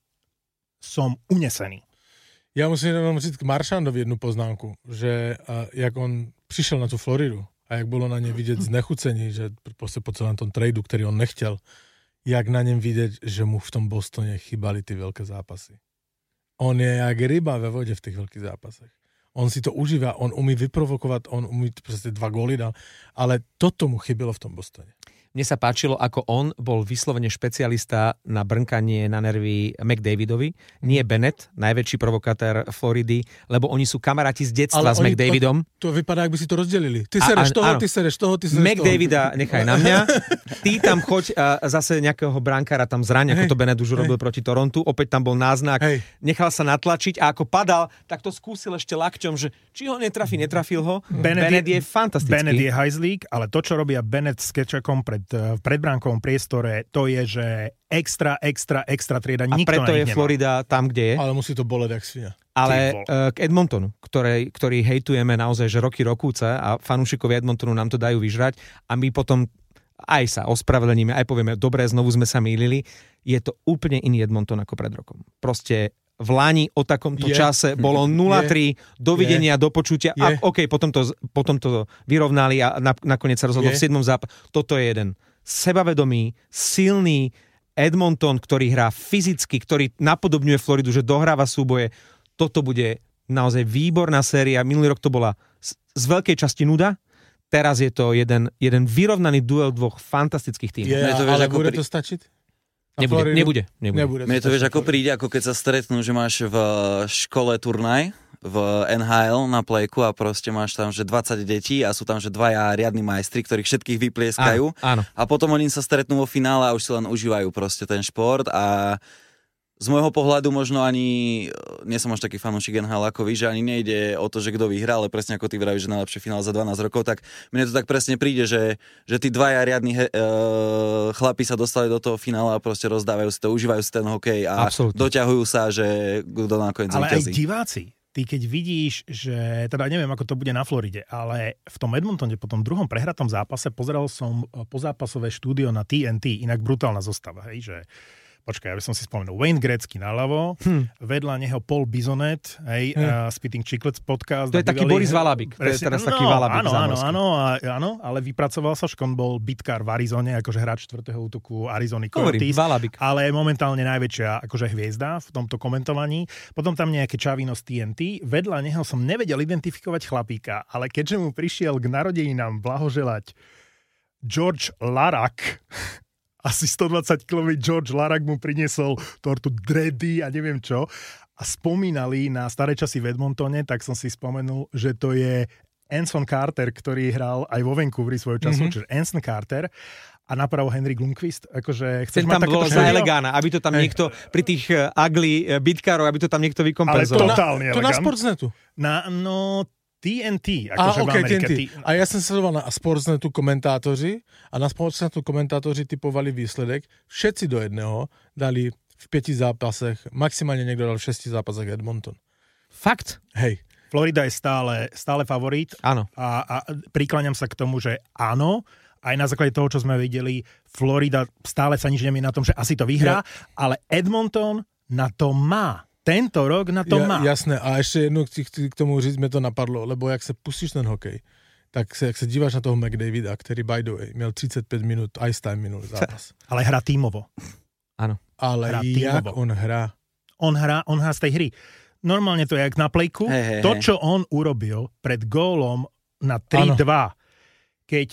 som unesený. Ja musím jenom říct k Marchandovi jednu poznámku, že uh, jak on přišel na tu Floridu a jak bylo na ně vidět znechucení, že prostě po celém tom tradu, který on nechtěl, jak na něm vidět, že mu v tom Bostoně chybali ty velké zápasy. On je jak ryba ve vodě v těch velkých zápasech. On si to užívá, on umí vyprovokovat, on umí prostě dva góly dal, ale toto mu chybilo v tom Bostoně. Mne sa páčilo, ako on bol vyslovene špecialista na brnkanie na nervy McDavidovi, nie Bennett, najväčší provokatér Floridy, lebo oni sú kamaráti z detstva s oni- McDavidom. To vypadá, jak by si to rozdělili. Ty A- sereš a- toho, áno. ty sereš toho, ty sereš toho. McDavida nechaj na mňa. Ty tam choď a zase nejakého brankára tam zraň, ako Hej, to Bennett už hej. robil proti Torontu. Opäť tam bol náznak. Hej. Nechal sa natlačiť a ako padal, tak to skúsil ešte lakťom, že či ho netrafí, netrafil ho. Bennett Bennett je fantastický. Bennett je hajzlík, ale to, čo robia Bennett s Kečakom pred, v predbránkovom priestore, to je, že extra, extra, extra trieda. A Nikto preto na je nich nemá. Florida tam, kde je. Ale musí to boleť jak svinia. Ale Ty vole. uh, k Edmontonu, ktorý, ktorý hejtujeme naozaj, že roky rokúce a fanúšikovia Edmontonu nám to dajú vyžrať a my potom aj sa ospravedlníme, aj povieme, dobre, znovu sme sa mýlili. Je to úplne iný Edmonton ako pred rokom. Proste v Lani o takomto Je. čase bolo nula tri, dovidenia, do počutia. A Je. OK, potom to, potom to vyrovnali a na, nakoniec sa rozhodlo Je. v siedmom zápase. Toto je jeden sebavedomý, silný Edmonton, ktorý hrá fyzicky, ktorý napodobňuje Floridu, že dohráva súboje. Toto bude naozaj výborná séria. Minulý rok to bola z, z veľkej časti nuda. Teraz je to jeden, jeden vyrovnaný duel dvoch fantastických tímov. Je, Ne, to vieš, ale ako bude pri- to stačiť? Nebude, nebude, nebude. nebude. Mne to vieš, ako príde, ako keď sa stretnú, že máš v škole turnaj, v en há el na plejku a proste máš tam, že dvadsať detí a sú tam, že dvaja riadni majstri, ktorých všetkých vyplieskajú. Áno, áno. A potom oni sa stretnú vo finále a už si len užívajú proste ten šport a z môjho pohľadu možno ani, nie som až taký fanúšik en há el ako vy, že ani nejde o to, že kto vyhrá, ale presne ako ty vravíš, že najlepšie finál za dvanásť rokov, tak mne to tak presne príde, že, že tí dvaja riadni he, uh, chlapi sa dostali do toho finále a proste rozdávajú si to, užívajú si ten hokej a Absolutne. Doťahujú sa, že kto nakoniec ale zvíťazí. Ale aj diváci, ty keď vidíš, že, teda neviem, ako to bude na Floride, ale v tom Edmontone po tom druhom prehratom zápase pozeral som pozápasové štúdio na té en té, inak brutálna zostava, hej, že počkaj, ja by som si spomenul. Wayne Gretzky naľavo, hm. vedľa neho Paul Bisonet, hej, hm. uh, Spitting Chicklets podcast. To je taký Boris Valabik. To je teraz no, taký Valabik áno, áno, zámorský. áno, áno, ale vypracoval sa, škon bol bitkár v Arizone, akože hráč štvrtého útoku Arizony Coyotes, ale je momentálne najväčšia akože hviezda v tomto komentovaní. Potom tam nejaké čavino z té en té. Vedľa neho som nevedel identifikovať chlapíka, ale keďže mu prišiel k narodeninám blahoželať George Larac, asi stodvadsaťkilový George Larac mu priniesol tortu dready a neviem čo. A spomínali na staré časy v Edmontone, tak som si spomenul, že to je Anson Carter, ktorý hral aj vo Vancouveri svojho času, mm-hmm. čiže Anson Carter a napravo Henry Lundqvist. Akože chceš ten mať tam bol za elegána, aby to tam hey. niekto pri tých uh, ugly uh, bitkárov, aby to tam niekto vykompenzoval. Ale totálne elegant. To na Sportsnetu. Na, no... té en té, A, akože okay, v Amerike. té en té. A ja som sledoval na Sportsnetu komentátoři a na Sportsnetu komentátoři typovali výsledek. Všetci do jedného dali v pieti zápasech, maximálne niekto dal v šesti zápasech Edmonton. Fakt? Hej. Florida je stále, stále favorit. Áno. A, a prikláňam sa k tomu, že áno, aj na základe toho, čo sme videli, Florida stále sa nič nemie na tom, že asi to vyhrá, ja. ale Edmonton na to má. Tento rok na to ja, má. Jasné, a ešte jednu chci, chci k tomu říct, mi to napadlo, lebo jak sa pustíš ten hokej, tak sa, jak sa díváš na toho McDavida, ktorý by the way, měl tridsaťpäť minút ice time minulý zápas. Ale hrá tímovo. Áno. Ale hrá jak tímovo. on hrá? On hrá, on hrá z tej hry. Normálne to je jak na plejku. Hey, hey, to, hey. čo on urobil pred gólom na tri dva, keď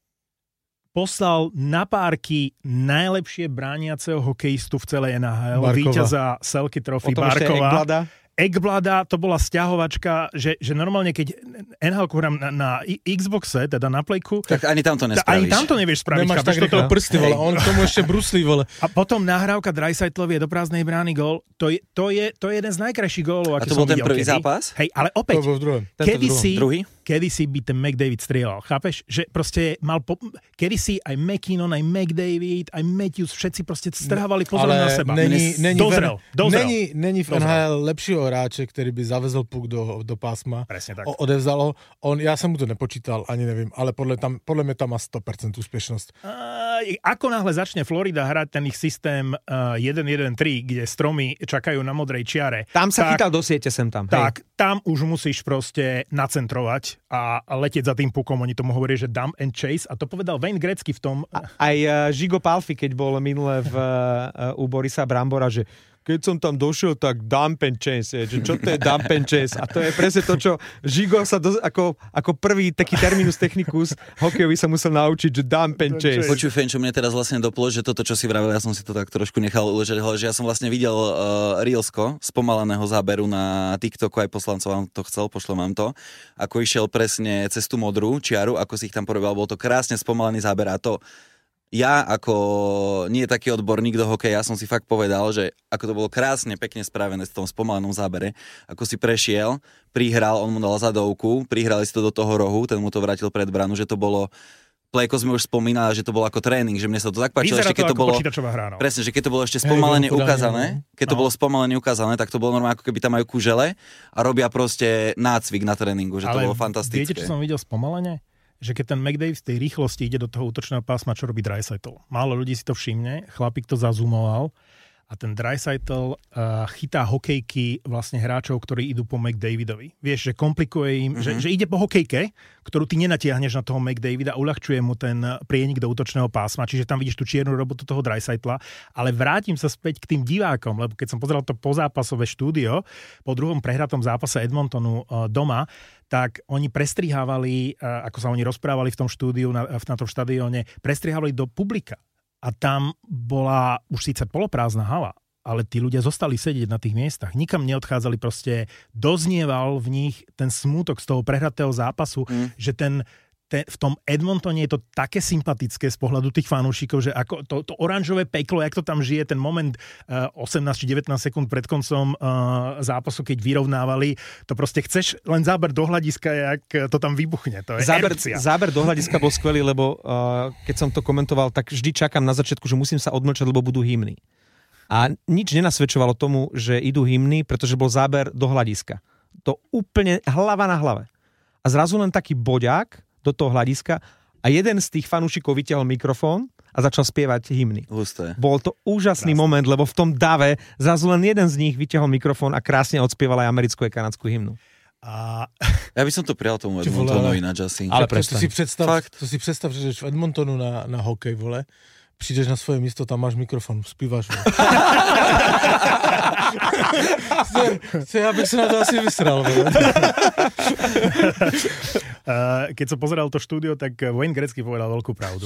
poslal na párky najlepšie brániaceho hokejistu v celej en há el, víťaza Selke Trophy Barkova. Ekblada, to bola sťahovačka, že, že normálne keď en há elku hrám na, na Xboxe, teda na Playku, tak ani tam to nespravíš. Ani tam to nevieš spraviť. Nemáš tak rýchlo prsty, vole, on k tomu ešte bruslí, vole. A potom nahrávka Draisaitlov je do prázdnej brány gól. To je, to je, to je jeden z najkrajších gólov, aký som videl. A to bol ten prvý kedy. zápas? Hej, ale opäť, kedysi, druhý? kedysi by ten McDavid strieľal, chápeš? Že proste mal, po, kedysi aj McKinnon, aj McDavid, aj Matthews, všetci proste strhávali pozor na seba. Není, není, dozrel, dozrel. Není, není v en há el lepšího hráče, ktorý by zavezol puk do, do pásma. Presne tak. O, odevzal ho. On, ja som mu to nepočítal, ani neviem, ale podľa, tam, podľa mňa tam má sto percent úspešnosť. Uh, ako náhle začne Florida hrať ten ich systém uh, jeden jeden tri, kde stromy čakajú na modrej čiare. Tam sa tak, chytal do siete sem tam. Tak, hej. tam už musíš proste nacentrovať a letieť za tým pukom. Oni tomu hovoria, že dump and chase. A to povedal Wayne Gretzky v tom. A, aj uh, Žigo Palfi, keď bol minule v, uh, u Borisa Brambora, že keď som tam došiel, tak dump and chase, že čo to je dump and chase? A to je presne to, čo Žigo sa do, ako, ako prvý taký terminus technicus hokejový sa musel naučiť, že dump and chase. Počuj, Fenčo, mne teraz vlastne doplo, že toto, čo si vravel, ja som si to tak trošku nechal uležať, že ja som vlastne videl uh, Reelsko spomaleného záberu na TikToku, aj poslancov vám to chcel, pošlem vám to, ako išiel presne cez tú modrú čiaru, ako si ich tam porobil, bol to krásne spomalený záber a to ja ako nie taký odborník do hokeja som si fakt povedal, že ako to bolo krásne, pekne spravené v tom spomalenom zábere, ako si prešiel, prihral, on mu dal zadovku, prihrali si to do toho rohu, ten mu to vrátil pred branu, že to bolo, Plejko sme už spomínali, že to bolo ako tréning, že mne sa to tak páčilo, ešte keď to, to bolo hra, no. Presne, že keď to bolo ešte spomalene ukázané, keď to no. bolo spomalene ukázané, tak to bolo normálne, ako keby tam majú kužele a robia proste nácvik na tréningu, že ale to bolo fantastické. Viete, čo som videl spomalene? Že keď ten McDavid z tej rýchlosti ide do toho útočného pásma, čo robí Draisaitl. Málo ľudí si to všimne, chlapík to zazumoval a ten Draisaitl uh, chytá hokejky vlastne hráčov, ktorí idú po McDavidovi. Vieš, že komplikuje im, mm-hmm. že, že ide po hokejke, ktorú ty nenatiahneš na toho McDavida, uľahčuje mu ten prienik do útočného pásma, čiže tam vidíš tú čiernu robotu toho Draisaitla, ale vrátim sa späť k tým divákom, lebo keď som pozeral to pozápasové štúdio po druhom prehratom zápase Edmontonu uh, doma, tak oni prestrihávali, ako sa oni rozprávali v tom štúdiu, na, na tom štadióne, prestrihávali do publika. a tam bola už síce poloprázdna hala, ale tí ľudia zostali sedieť na tých miestach. Nikam neodchádzali, proste doznieval v nich ten smútok z toho prehratého zápasu, mm. že ten, ten, v tom Edmontone je to také sympatické z pohľadu tých fanúšikov, že ako to, to oranžové peklo, jak to tam žije, ten moment uh, osemnásť či devätnásť sekúnd pred koncom uh, zápasu, keď vyrovnávali, to proste chceš len záber do hľadiska, jak to tam vybuchne. To je záber, erupcia. záber do hľadiska bol skvelý, lebo uh, keď som to komentoval, tak vždy čakám na začiatku, že musím sa odmlčať, lebo budú hymny. A nič nenasvedčovalo tomu, že idú hymny, pretože bol záber do hľadiska. To úplne hlava na hlave. A zrazu len taký boďák do toho hľadiska a jeden z tých fanúšikov vytiahol mikrofón a začal spievať hymny. Husté. Bol to úžasný Krásne. moment, lebo v tom dave zrazu len jeden z nich vytiahol mikrofón a krásne odspieval aj americkú a kanadskú hymnu. A... Ja by som to prijal tomu Edmontonu ináč asi. Ale to si predstav, to si predstav, že v Edmontonu na, na hokej, vole, přijdeš na svoje místo, tam máš mikrofon, zpíváš. Ja bych sa na to asi vysral. Keď som pozeral to štúdio, tak Wayne Gretzky povedal veľkú pravdu.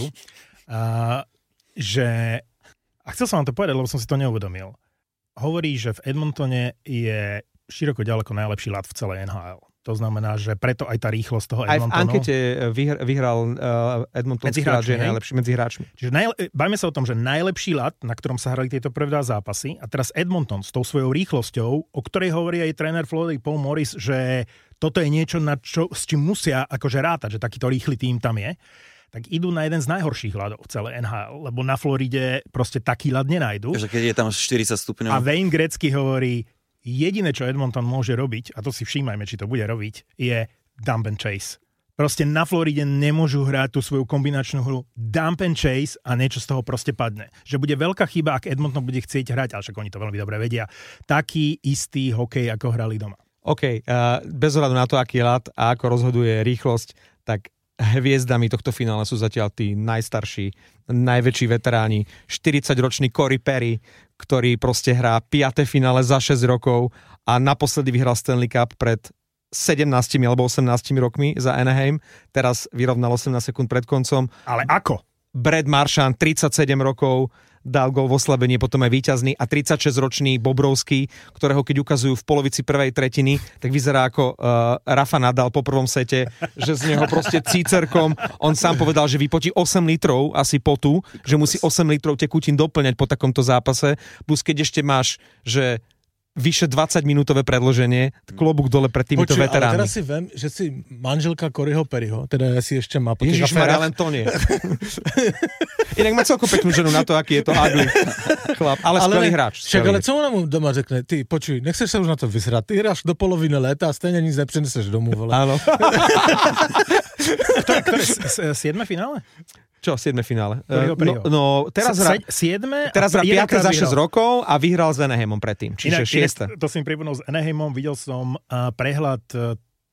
Že, a chcel som vám to povedať, lebo som si to neuvedomil. Hovorí, že v Edmontone je široko ďaleko najlepší ľad v celej en há el. To znamená, že preto aj tá rýchlosť toho Edmontonu... Aj v ankete vyhr, vyhral uh, Edmontonský ľad, že je najlepší medzi hráčmi. Čiže najle, bajme sa o tom, že najlepší ľad, na ktorom sa hrali tieto prvé dva zápasy, a teraz Edmonton s tou svojou rýchlosťou, o ktorej hovorí aj tréner Florida Paul Morris, že toto je niečo, na čo, s čím musia akože rátať, že takýto rýchly tým tam je, tak idú na jeden z najhorších ľadov v celej en há el, lebo na Floride proste taký ľad nenajdu. Takže keď je tam štyridsať stupňov. A Wayne Gretzky hovorí, jediné, čo Edmonton môže robiť, a to si všímajme, či to bude robiť, je dump and chase. Proste na Floride nemôžu hrať tú svoju kombinačnú hru dump and chase a niečo z toho proste padne. Že bude veľká chyba, ak Edmonton bude chcieť hrať, ale však oni to veľmi dobre vedia, taký istý hokej, ako hrali doma. OK, uh, bez ohľadu na to, aký je ľad a ako rozhoduje rýchlosť, tak hviezdami tohto finále sú zatiaľ tí najstarší, najväčší veteráni. štyridsaťročný Corey Perry, ktorý proste hrá piate finále za šesť rokov a naposledy vyhral Stanley Cup pred sedemnástimi alebo osemnástimi rokmi za Anaheim. Teraz vyrovnal osemnásť sekúnd pred koncom. Ale ako? Brad Marchand, tridsaťsedem rokov, dal gól v oslabení, potom aj víťazný a tridsaťšesťročný Bobrovský, ktorého keď ukazujú v polovici prvej tretiny, tak vyzerá ako uh, Rafa Nadal po prvom sete, že z neho proste cícerkom, on sám povedal, že vypotí osem litrov asi potu, že musí osem litrov tekutín doplňať po takomto zápase, plus keď ešte máš, že vyše dvadsaťminútové predloženie, klobúk dole pred týmito Počuj, veteránmi. Ale teraz si vem, že si manželka Coreyho Perryho, teda ja si ešte má... Ježišmarja, len to nie. Inak má celkom peknú ženu na to, aký je to ugly chlap, ale, ale skvelý hráč. Však, ale co ona mu doma řekne? Ty, počuj, nechceš sa už na to vysrať, ty hráš do poloviny leta a stejne nic nepřeneseš domů, vole. Áno. Ktoré, ktoré, siedme finále? Čo, siedme finále? Uh, no, no, teraz hrá siedme teraz hrá piate za šesť rokov a vyhral s Anaheimom predtým. Čiže inak, šieste. Inak, to si mi pripomínal s Anaheimom, videl som uh, prehľad uh,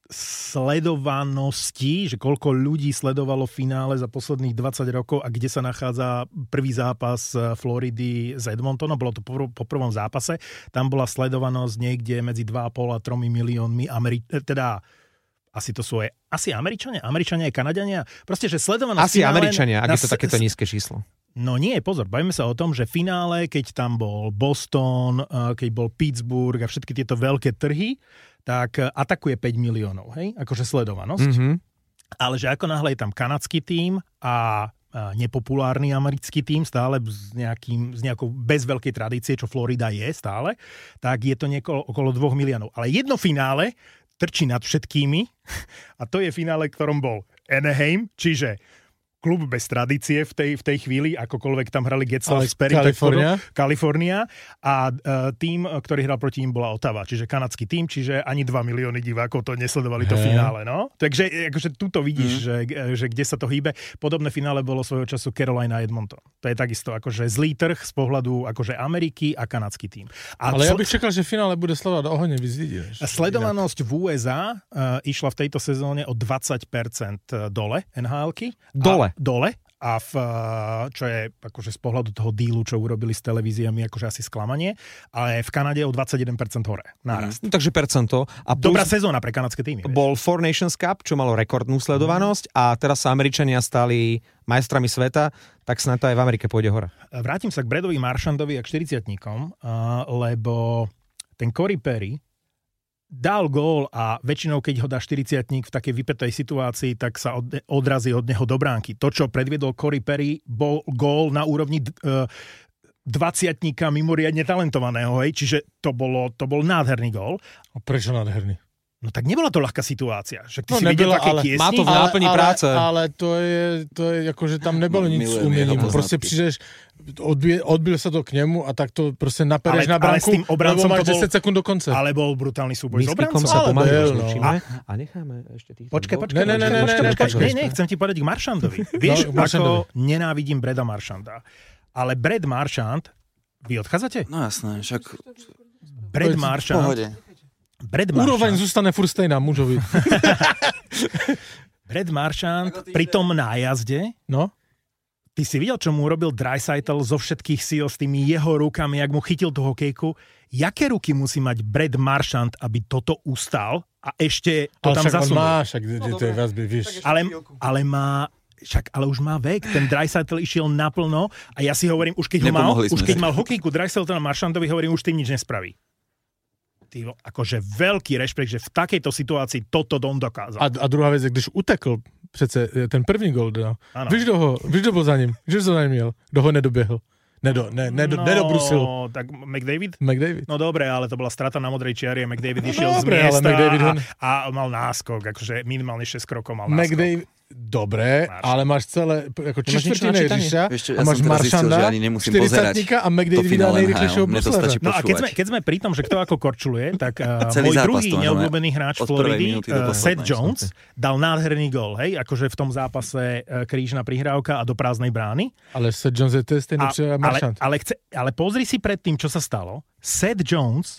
sledovanosti, že koľko ľudí sledovalo finále za posledných dvadsať rokov a kde sa nachádza prvý zápas Floridy s Edmontonom. Bolo to po, po prvom zápase. Tam bola sledovanosť niekde medzi dva a pol a tromi miliónmi Ameri- teda asi to sú aj, asi Američania, Američania aj Kanadiania. Proste, že sledovanosť... Asi Američania, ak je to takéto nízke číslo. No nie, pozor, bavíme sa o tom, že finále, keď tam bol Boston, keď bol Pittsburgh a všetky tieto veľké trhy, tak atakuje päť miliónov, hej, akože sledovanosť. Mm-hmm. Ale že ako náhle je tam kanadský tím a nepopulárny americký tím, stále s, nejakým, s nejakou bez veľkej tradície, čo Florida je stále, tak je to nieko, okolo dvoch miliónov. Ale jedno finále trčí nad všetkými a to je finále, ktorom bol Anaheim, čiže klub bez tradície v tej, v tej chvíli, akokoľvek tam hrali Getzlaff z Perry, Kalifornia. Kalifornia a uh, tým, ktorý hral proti ním, bola Ottawa, čiže kanadský tým, čiže ani dva milióny divákov to nesledovali to finále, no. Takže akože tuto vidíš, mm. že, že kde sa to hýbe. Podobné finále bolo svojho času Carolina Edmonton. To je takisto akože zlý trh z pohľadu akože Ameriky a kanadský tým. A ale ja bych čakal, že finále bude sledovať oheň vyzvidíš. Sledovanosť v ú es á uh, išla v tejto sezóne o dvadsať percent dole en há elky. Dole? Dole. a v, čo je akože z pohľadu toho dílu, čo urobili s televíziami, akože asi sklamanie, ale v Kanade o dvadsaťjeden percent hore. Nárast. No, takže percento. A Dobrá sezóna pre kanadské týmy. Bol Four Nations Cup, čo malo rekordnú sledovanosť a teraz sa Američania stali majstrami sveta, tak snad to aj v Amerike pôjde hore. Vrátim sa k Bradovi Marshandovi a k štyridsiatnikom, lebo ten Corey Perry dal gól a väčšinou, keď ho dá štyridsiatnik v takej vypätej situácii, tak sa od, odrazí od neho do bránky. To, čo predviedol Corey Perry, bol gól na úrovni uh, dvadsiatnika mimoriadne talentovaného, hej? Čiže to, bolo, to bol nádherný gól. A prečo nádherný? No tak nebola to ľahká situácia. Však ty no, si videl také ale, kiesni. Má to v náplni ale, práce. Ale, ale to je, to je akože tam nebolo nič s umením. Proste přijdeš, odbil, odbil sa to k nemu a tak to proste napereš na bránku, lebo máš desať sekúnd do konca. Ale bol brutálny súboj s obrancom. sa pomaly no. rozlúčime a necháme ešte tých... Počkaj, počkaj, ne, ne, ne, počkaj, ne, počkaj, ne, ne, ne, chcem ti povedať k Marshandovi. Vieš, no, ako nenávidím Brada Marshanda. Ale Brad Marchand, vy odchádzate? No jasné, však... Brad Marchand... Brad Marchand. Úroveň zostane furt stejná mužovi. Brad Marchand pri tom nájazde, no? Ty si videl, čo mu urobil Draisaitl zo všetkých síl s tými jeho rukami, jak mu chytil tú hokejku? Jaké ruky musí mať Brad Marchand, aby toto ustal a ešte to ale tam zasunul? Ale však on má, však no, to je vazby, víš. Ale, ale má... Však, ale už má vek, ten Draisaitl išiel naplno a ja si hovorím, už keď ho mal, už keď mal hokejku Draisaitl a Marchandovi, hovorím, už tým nič nespraví. Ty, akože veľký rešpekt, že v takejto situácii toto Don dokázal. A, a druhá vec, když utekl přece ten první gol, no. Víš, kdo ho, víš, kdo bol za ním? Víš, kdo za ním jel? Kdo ho nedoběhl? Nedo, ne, nedo, no, nedobrusil. tak McDavid? McDavid. No dobre, ale to bola strata na modrej čiari a McDavid no, išiel dobre, z miesta a, on... a mal náskok, akože minimálne šesť krokov mal náskok. McDavid, dobre, máš. Ale máš celé, ako či štvrtine Ježiša ja a máš Marchanda, štyridsiatnika a McDavida najrychlejšieho bruslela. No a keď sme, keď sme pri tom, že kto ako korčuluje, tak uh, môj druhý neobľúbený hráč Floridy, uh, Seth Jones, dal nádherný gól, hej, akože v tom zápase uh, krížna prihrávka a do prázdnej brány. Ale Seth Jones je to stejný čo Marchand. Ale, ale, chce, ale pozri si pred tým, čo sa stalo. Seth Jones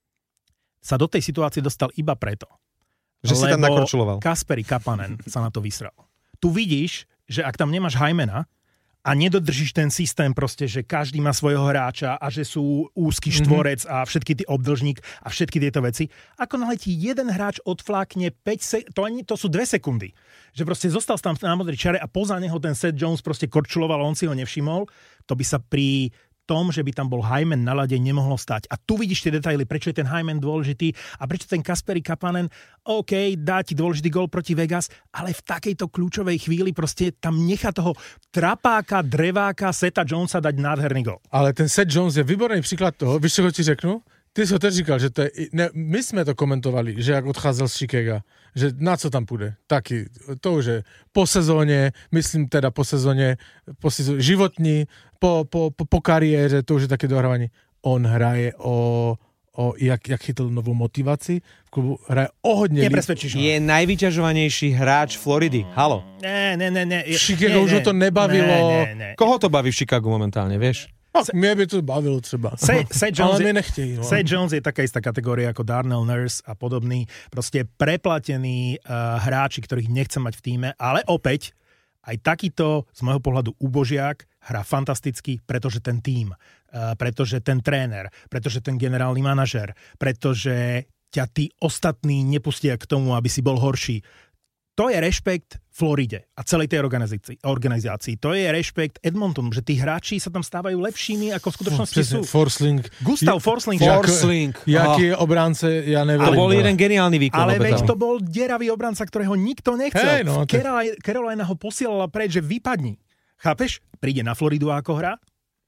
sa do tej situácie dostal iba preto, že si tam nakorčuloval. Kasperi Kapanen sa na to vysral. Tu vidíš, že ak tam nemáš Hymana a nedodržíš ten systém proste, že každý má svojho hráča a že sú úzky štvorec mm-hmm. a všetky tí obdĺžník a všetky tieto veci, ako naletí jeden hráč odflákne päť sek- to, ani, to sú dve sekundy. Že proste zostal tam na modrej čare a poza neho ten Seth Jones proste korčuloval, on si ho nevšimol. To by sa pri tom, že by tam bol Hyman na ľade, nemohlo stať. A tu vidíš tie detaily, prečo je ten Hyman dôležitý a prečo ten Kasperi Kapanen, OK, dá ti dôležitý gól proti Vegas, ale v takejto kľúčovej chvíli proste tam nechá toho trapáka, dreváka, Setha Jonesa dať nádherný gól. Ale ten Seth Jones je výborný příklad toho, víš, čo ti řeknu? Ty si ho teď říkal, že to je, ne, my jsme to komentovali, že jak odcházel z Chicaga, že na co tam půjde. Taky, to už je po sezóně, myslím teda po sezóně, po sezóně životní, po, po, po, po kariéře, to už je také dohrávání. On hraje o, o jak, jak chytil novou motivaci v klubu, hraje o hodně líp. Je najvyťažovanejší hráč Floridy. Halo. Ne, ne, ne, ne. V Chicago už ho to nebavilo. Ne, ne, ne. Koho to baví v Chicagu momentálne, vieš? No, mne by to bavilo třeba. Seth Jones, no. Jones je taká istá kategória ako Darnell Nurse a podobný, proste preplatení uh, hráči, ktorých nechcem mať v tíme, ale opäť aj takýto z môjho pohľadu úbožiak hrá fantasticky, pretože ten tím, uh, pretože ten tréner, pretože ten generálny manažer, pretože ťa tí ostatní nepustia k tomu, aby si bol horší. To je rešpekt Floride a celej tej organizácii. organizácii. To je rešpekt Edmontonu, že tí hráči sa tam stávajú lepšími, ako v skutočnosti sú. Forsling. Gustav Forsling. Forsling. Jaký je obránce, ja neviem. A bol jeden geniálny výkon. Ale veď to bol deravý obranca, ktorého nikto nechcel. Hey, no, Carolina, Carolina ho posielala preč, že vypadni. Chápeš? Príde na Floridu ako hra.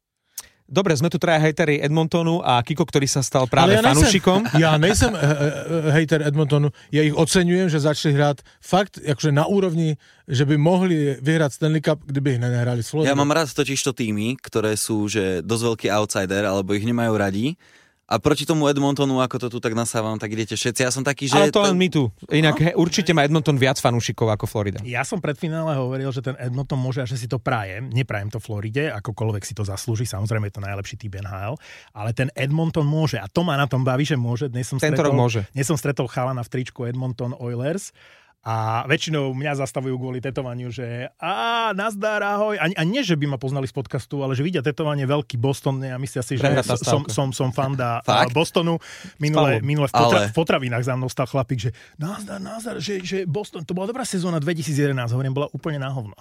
Dobre, sme tu traja hejteri Edmontonu a Kiko, ktorý sa stal práve ja fanúšikom. Nejsem, ja nejsem hejter Edmontonu, ja ich oceňujem, že začali hrať fakt akože na úrovni, že by mohli vyhrať Stanley Cup, kdyby ich nehrali s Floridou. Ja mám rád totiž to týmy, ktoré sú že dosť veľký outsider, alebo ich nemajú radi. A proti tomu Edmontonu, ako to tu tak nasávam, tak idete všetci. Ja som taký, že... Ale to len my tu. Inak no? určite má Edmonton viac fanúšikov ako Florida. Ja som pred finále hovoril, že ten Edmonton môže, a že si to prajem. Neprajem to Floride, akokoľvek si to zaslúži. Samozrejme je to najlepší typ en há el. Ale ten Edmonton môže. A to ma na tom baví, že môže. Dnes som Tento stretol, rok môže. Dnes som stretol chalana v tričku Edmonton Oilers. A väčšinou mňa zastavujú kvôli tetovaniu, že a nazdar, ahoj. A, a nie, že by ma poznali z podcastu, ale že vidia tetovanie veľký Boston a myslia si, že som, som, som fanda Bostonu. Minule, minule v, potra, v potravinách za mnou stal chlapík, že nazdar, nazdar, že, že Boston, to bola dobrá sezóna dvetisíc jedenásť, hovorím, bola úplne na hovno.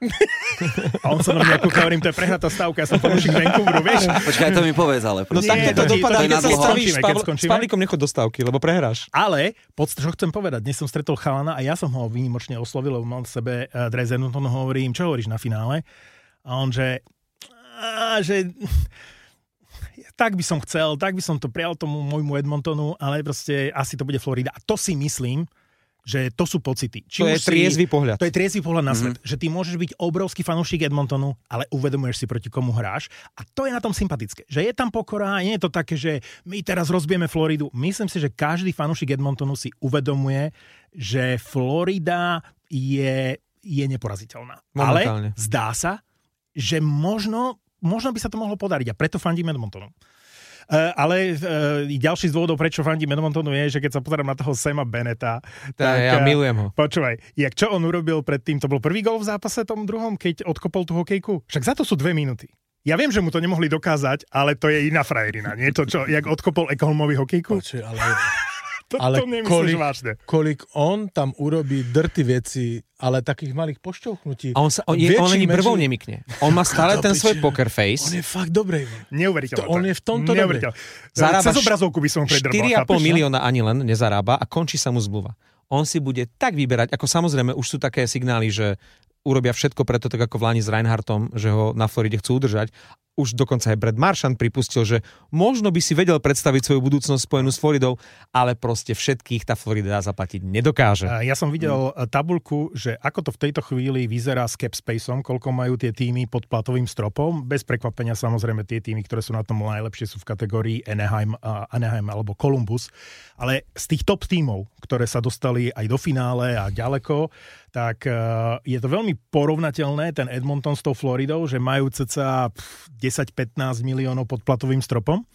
A on sa na mňa kúka, hovorím, to je prehratá stavka, ja som fanúšik Vancouveru, vieš? Počkaj, to mi povedz, ale. No tak to dopadá, keď sa stavíš s Pavlíkom, nechod do stavky, lebo prehráš. Ale, podst- čo chcem povedať, dnes som stretol chalana a ja som ho výnimočne oslovil, lebo mal v sebe uh, dres Edmonton, hovorím, čo hovoríš na finále? A on, že, á, že tak by som chcel, tak by som to prijal tomu môjmu Edmontonu, ale proste asi to bude Florida. A to si myslím, že to sú pocity. Či to je triezvy pohľad. To je triezvy pohľad na svet. Mm-hmm. Že ty môžeš byť obrovský fanúšik Edmontonu, ale uvedomuješ si, proti komu hráš. A to je na tom sympatické. Že je tam pokora, nie je to také, že my teraz rozbijeme Floridu. Myslím si, že každý fanúšik Edmontonu si uvedomuje, že Florida je, je neporaziteľná. Momentálne. Ale zdá sa, že možno, možno by sa to mohlo podariť. A preto fandím Edmontonu. Uh, ale uh, ďalší z dôvodov, prečo fandím Edmontonu je, že keď sa pozerám na toho Sama Bennetta, tak ja uh, milujem ho. Počúvaj, jak čo on urobil predtým, to bol prvý gól v zápase tom druhom, keď odkopol tú hokejku? Však za to sú dve minúty. Ja viem, že mu to nemohli dokázať, ale to je iná frajerina, nie to, čo, jak odkopol Ekholmovi hokejku? Počuj, ale... To, ale to nemyslíš kolik, vážne. Kolik on tam urobí dirty veci, ale takých malých pošťouchnutí. A on, sa, on, je, on ani brvou nemykne. On má stále ten svoj poker face. On je fakt dobrý. Neuveriteľné. On je v tomto dobrý. Zarába cez obrazovku by som mu predrbal. štyri a pol milióna ani len nezarába a končí sa mu zmluva. On si bude tak vyberať, ako samozrejme už sú také signály, že urobia všetko preto, tak ako v Lani s Reinhardtom, že ho na Floride chcú udržať. Už dokonca aj Brad Marchand pripustil, že možno by si vedel predstaviť svoju budúcnosť spojenú s Floridou, ale proste všetkých tá Florida zaplatiť nedokáže. Ja som videl tabuľku, že ako to v tejto chvíli vyzerá s cap spaceom, koľko majú tie týmy pod platovým stropom. Bez prekvapenia samozrejme tie týmy, ktoré sú na tom najlepšie, sú v kategórii Anaheim, Anaheim alebo Columbus. Ale z tých top tímov, ktoré sa dostali aj do finále a ďaleko, tak je to veľmi porovnateľné, ten Edmonton s tou Floridou, že majú cca desať pätnásť miliónov pod platovým stropom.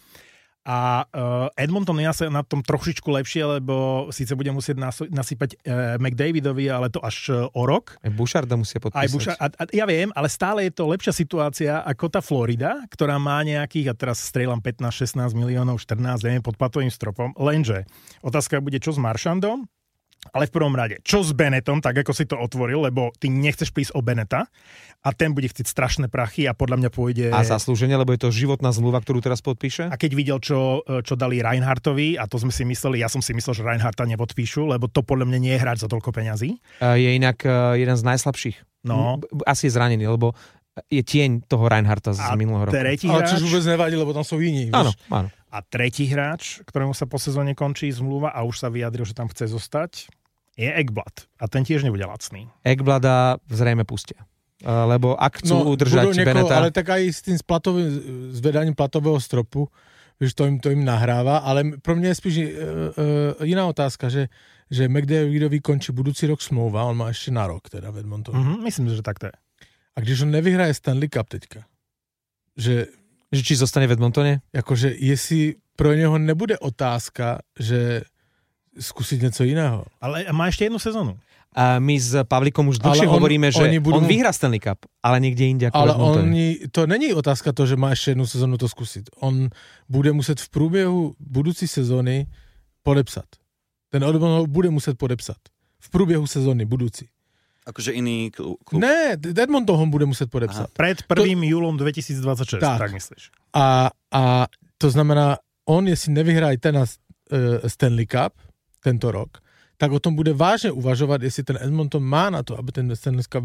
A Edmonton je asi na tom trošičku lepšie, lebo síce bude musieť nasypať McDavidovi, ale to až o rok. Aj Boucharda musia podpísať. Aj Bouchard, a, a ja viem, ale stále je to lepšia situácia ako tá Florida, ktorá má nejakých, a teraz strieľam pätnásť šestnásť miliónov, štrnásť, neviem, pod platovým stropom. Lenže otázka bude, čo s Marchandom? Ale v prvom rade, čo s Bennettom, tak ako si to otvoril, lebo ty nechceš prísť o Bennetta a ten bude chcieť strašné prachy a podľa mňa pôjde... A zaslúženie, lebo je to životná zmluva, ktorú teraz podpíše? A keď videl, čo, čo dali Reinhardtovi, a to sme si mysleli, ja som si myslel, že Reinhardta nepodpíšu, lebo to podľa mňa nie je hráč za toľko peňazí. Je inak jeden z najslabších. No. Asi je zranený, lebo je tieň toho Reinhardta z a minulého roku. Hráč... Ale čo vôbec nevadí, lebo tam sú iní. Áno, áno. A tretí hráč, ktorému sa po sezóne končí zmluva a už sa vyjadril, že tam chce zostať, je Ekblad. A ten tiež nebude lacný. Ekblada zrejme pustia. Lebo ak chcú no, udržať niekoho, Bennetta... Ale tak aj s tým platovým, zvedaním platového stropu, že to im, to im nahráva. Ale pro mňa je spíš uh, uh, iná otázka, že, že McDavidovi končí budúci rok smlouva, on má ešte na rok teda v Edmontonu. Mm-hmm, myslím, že tak to je. A když on nevyhraje Stanley Cup teďka, že... Že či zostane v Edmontone? Jakože jestli pro něho nebude otázka, že skúsiť niečo iného. Ale má ešte jednu sezónu. A my s Pavlikom už dlhšie on, hovoríme, že budú... on vyhrá Stanley Cup, ale niekde inde ako ale Edmontone. Ale to není otázka to, že má ešte jednu sezónu to skúsiť. On bude muset v průběhu budúcí sezóny podepsat. Ten odbor ho bude muset podepsat. V průběhu sezóny budúci. Akože iný klub? Ne, Edmonton ho bude muset podepsat. Aha. Pred prvým to... júlom dvetisícdvadsaťšesť, tak, tak myslíš. A, a to znamená, on, jestli nevyhrá ten uh, Stanley Cup, tento rok, tak o tom bude vážne uvažovať, jestli ten Edmonton má na to, aby ten Stanley Cup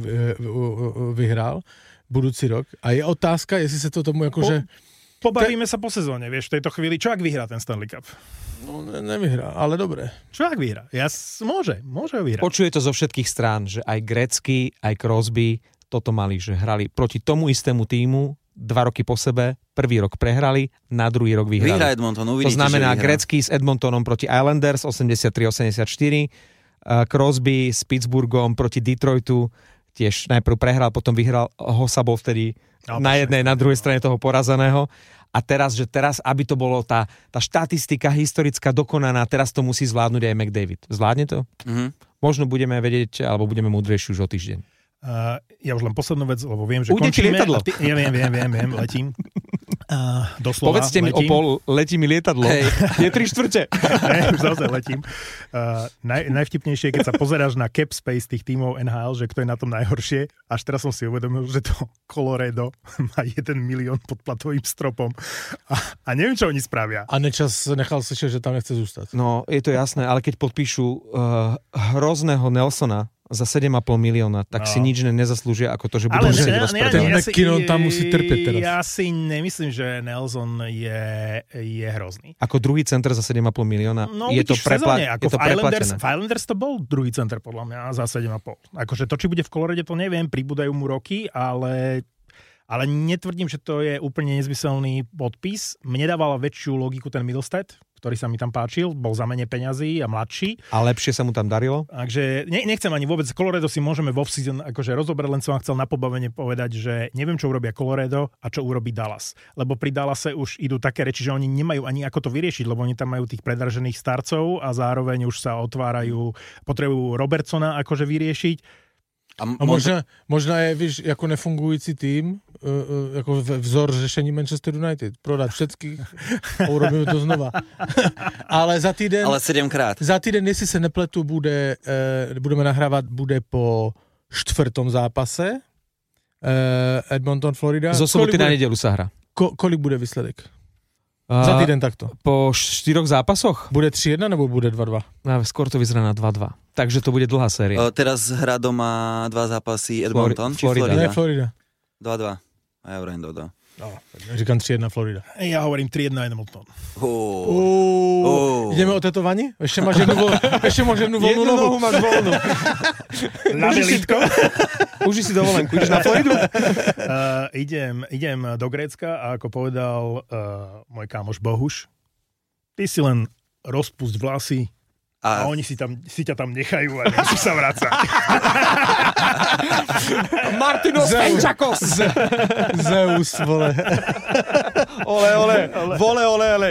vyhrál budúci rok. A je otázka, jestli sa to tomu akože... Po, pobavíme te... sa po sezóne, vieš, v tejto chvíli. Čo ak vyhrá ten Stanley Cup? No, ne, nevyhrá, ale dobre. Čo ak vyhrá? Ja, môže, môže ho vyhrať. Počuje to zo všetkých strán, že aj Gretzky, aj Crosby toto mali, že hrali proti tomu istému týmu, dva roky po sebe, prvý rok prehrali, na druhý rok vyhrali. Vyhrá Edmonton, uvidíte, to znamená Gretzky s Edmontonom proti Islanders osemdesiattri osemdesiatštyri, uh, Crosby s Pittsburghom proti Detroitu, tiež najprv prehral, potom vyhral, Hossa bol vtedy no, na jednej, na druhej strane toho porazeného. A teraz, že teraz, aby to bolo tá, tá štatistika historická dokonaná, teraz to musí zvládnuť aj McDavid. Zvládne to? Mm-hmm. možno budeme vedieť, alebo budeme múdrejší už o týždeň. Uh, ja už len poslednú vec, lebo viem, že Ujde končíme. lietadlo. Ty, ja viem, viem, viem, viem, letím. Uh, doslova Povedzte mi letím. o pol, letí mi lietadlo. Hej. Je tri štvrte. Ne, už naozaj letím. Uh, naj, najvtipnejšie je, keď sa pozeráš na cap space tých tímov en há el, že kto je na tom najhoršie. Až teraz som si uvedomil, že to Colorado má jeden milión pod platovým stropom. A, a neviem, čo oni spravia. A Nečas nechal slyšet, že tam nechce zůstat. No, je to jasné, ale keď podpíšu uh, hrozného Nelsona za sedem a pol milióna, tak no. si nič nezaslúžia ako to, že budú musieť rozpredať. ja, McKinnon tam musí trpieť teraz. Ja si nemyslím, že Nelson je, je hrozný. Ako druhý center za sedem a pol milióna no, je to, prepla- ako je to v Islanders, preplatené. v Islanders to bol druhý center podľa mňa za sedem a pol. Akože to, či bude v Colorade, to neviem, pribúdajú mu roky, ale... Ale netvrdím, že to je úplne nezmyselný podpis. Mne dával väčšiu logiku ten Middlestat, ktorý sa mi tam páčil, bol za menej peňazí a mladší. A lepšie sa mu tam darilo? Takže ne, nechcem ani vôbec, Colorado si môžeme v off-season akože rozobrať, len som vám chcel na pobavenie povedať, že neviem, čo urobia Colorado a čo urobí Dallas. Lebo pri Dallase už idú také reči, že oni nemajú ani ako to vyriešiť, lebo oni tam majú tých predražených starcov a zároveň už sa otvárajú, potrebujú Robertsona akože vyriešiť. A, a možná, možná je, víš, jako nefungující tým, uh, uh, jako vzor řešení Manchester United. Prodat všetkých a urobíme to znova. Ale za týden... Ale sedemkrát. Za týden, jestli se nepletu, bude, uh, budeme nahrávat, bude po štvrtom zápase uh, Edmonton, Florida. Zo soboty na nedelu sa hrá. Ko, kolik bude výsledek? Za týden takto. Po štyroch zápasoch? Bude tri jedna nebo bude dva dva? No, skôr to vyzerá na dva dva. Takže to bude dlhá séria. O, teraz hrá doma dva zápasy Edmonton, Flori- či Florida? Ne, Florida. dva dva. A ja hovorím dva dva. No, říkám tri jedna Florida. Ja hovorím tri jedna Edmonton. Oh. Oh. Ideme o tetovanie? Ešte máš jednu, vo, ešte máš jednu voľnú Jednu nohu máš voľnú. Na belítko. Uži si dovolenku. Ideš na Floridu? Uh, idem, idem do Grécka a ako povedal uh, môj kámoš Bohuš, ty si len rozpust vlasy a, a oni si, tam, si ťa tam nechajú a nemusíš sa vrácať. Martinos Penčakos! Zeus, vole. Ole, ole, vole, ole, ole.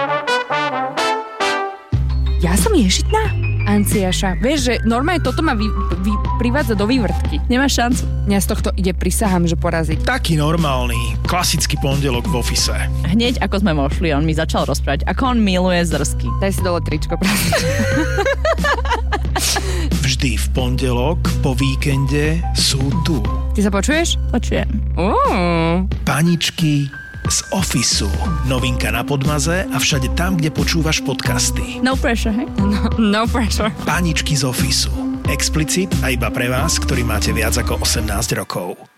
Ja som ješitná? Anciaša. Vieš, že normálne toto ma vy, vy, privádza do vývrtky. Nemáš šancu. Mňa z tohto ide, prisahám, že porazí. Taký normálny, klasický pondelok v office. Hneď ako sme vošli, on mi začal rozprávať, ako on miluje zrsky. Daj si dole tričko, prosím. Vždy v pondelok po víkende sú tu. Ty sa počuješ? Počujem. Uh. Paničky z Officeu. Novinka na Podmaze a všade tam, kde počúvaš podcasty. No pressure, hej? No, no pressure. Paničky z Officeu. Explicit a iba pre vás, ktorí máte viac ako osemnásť rokov.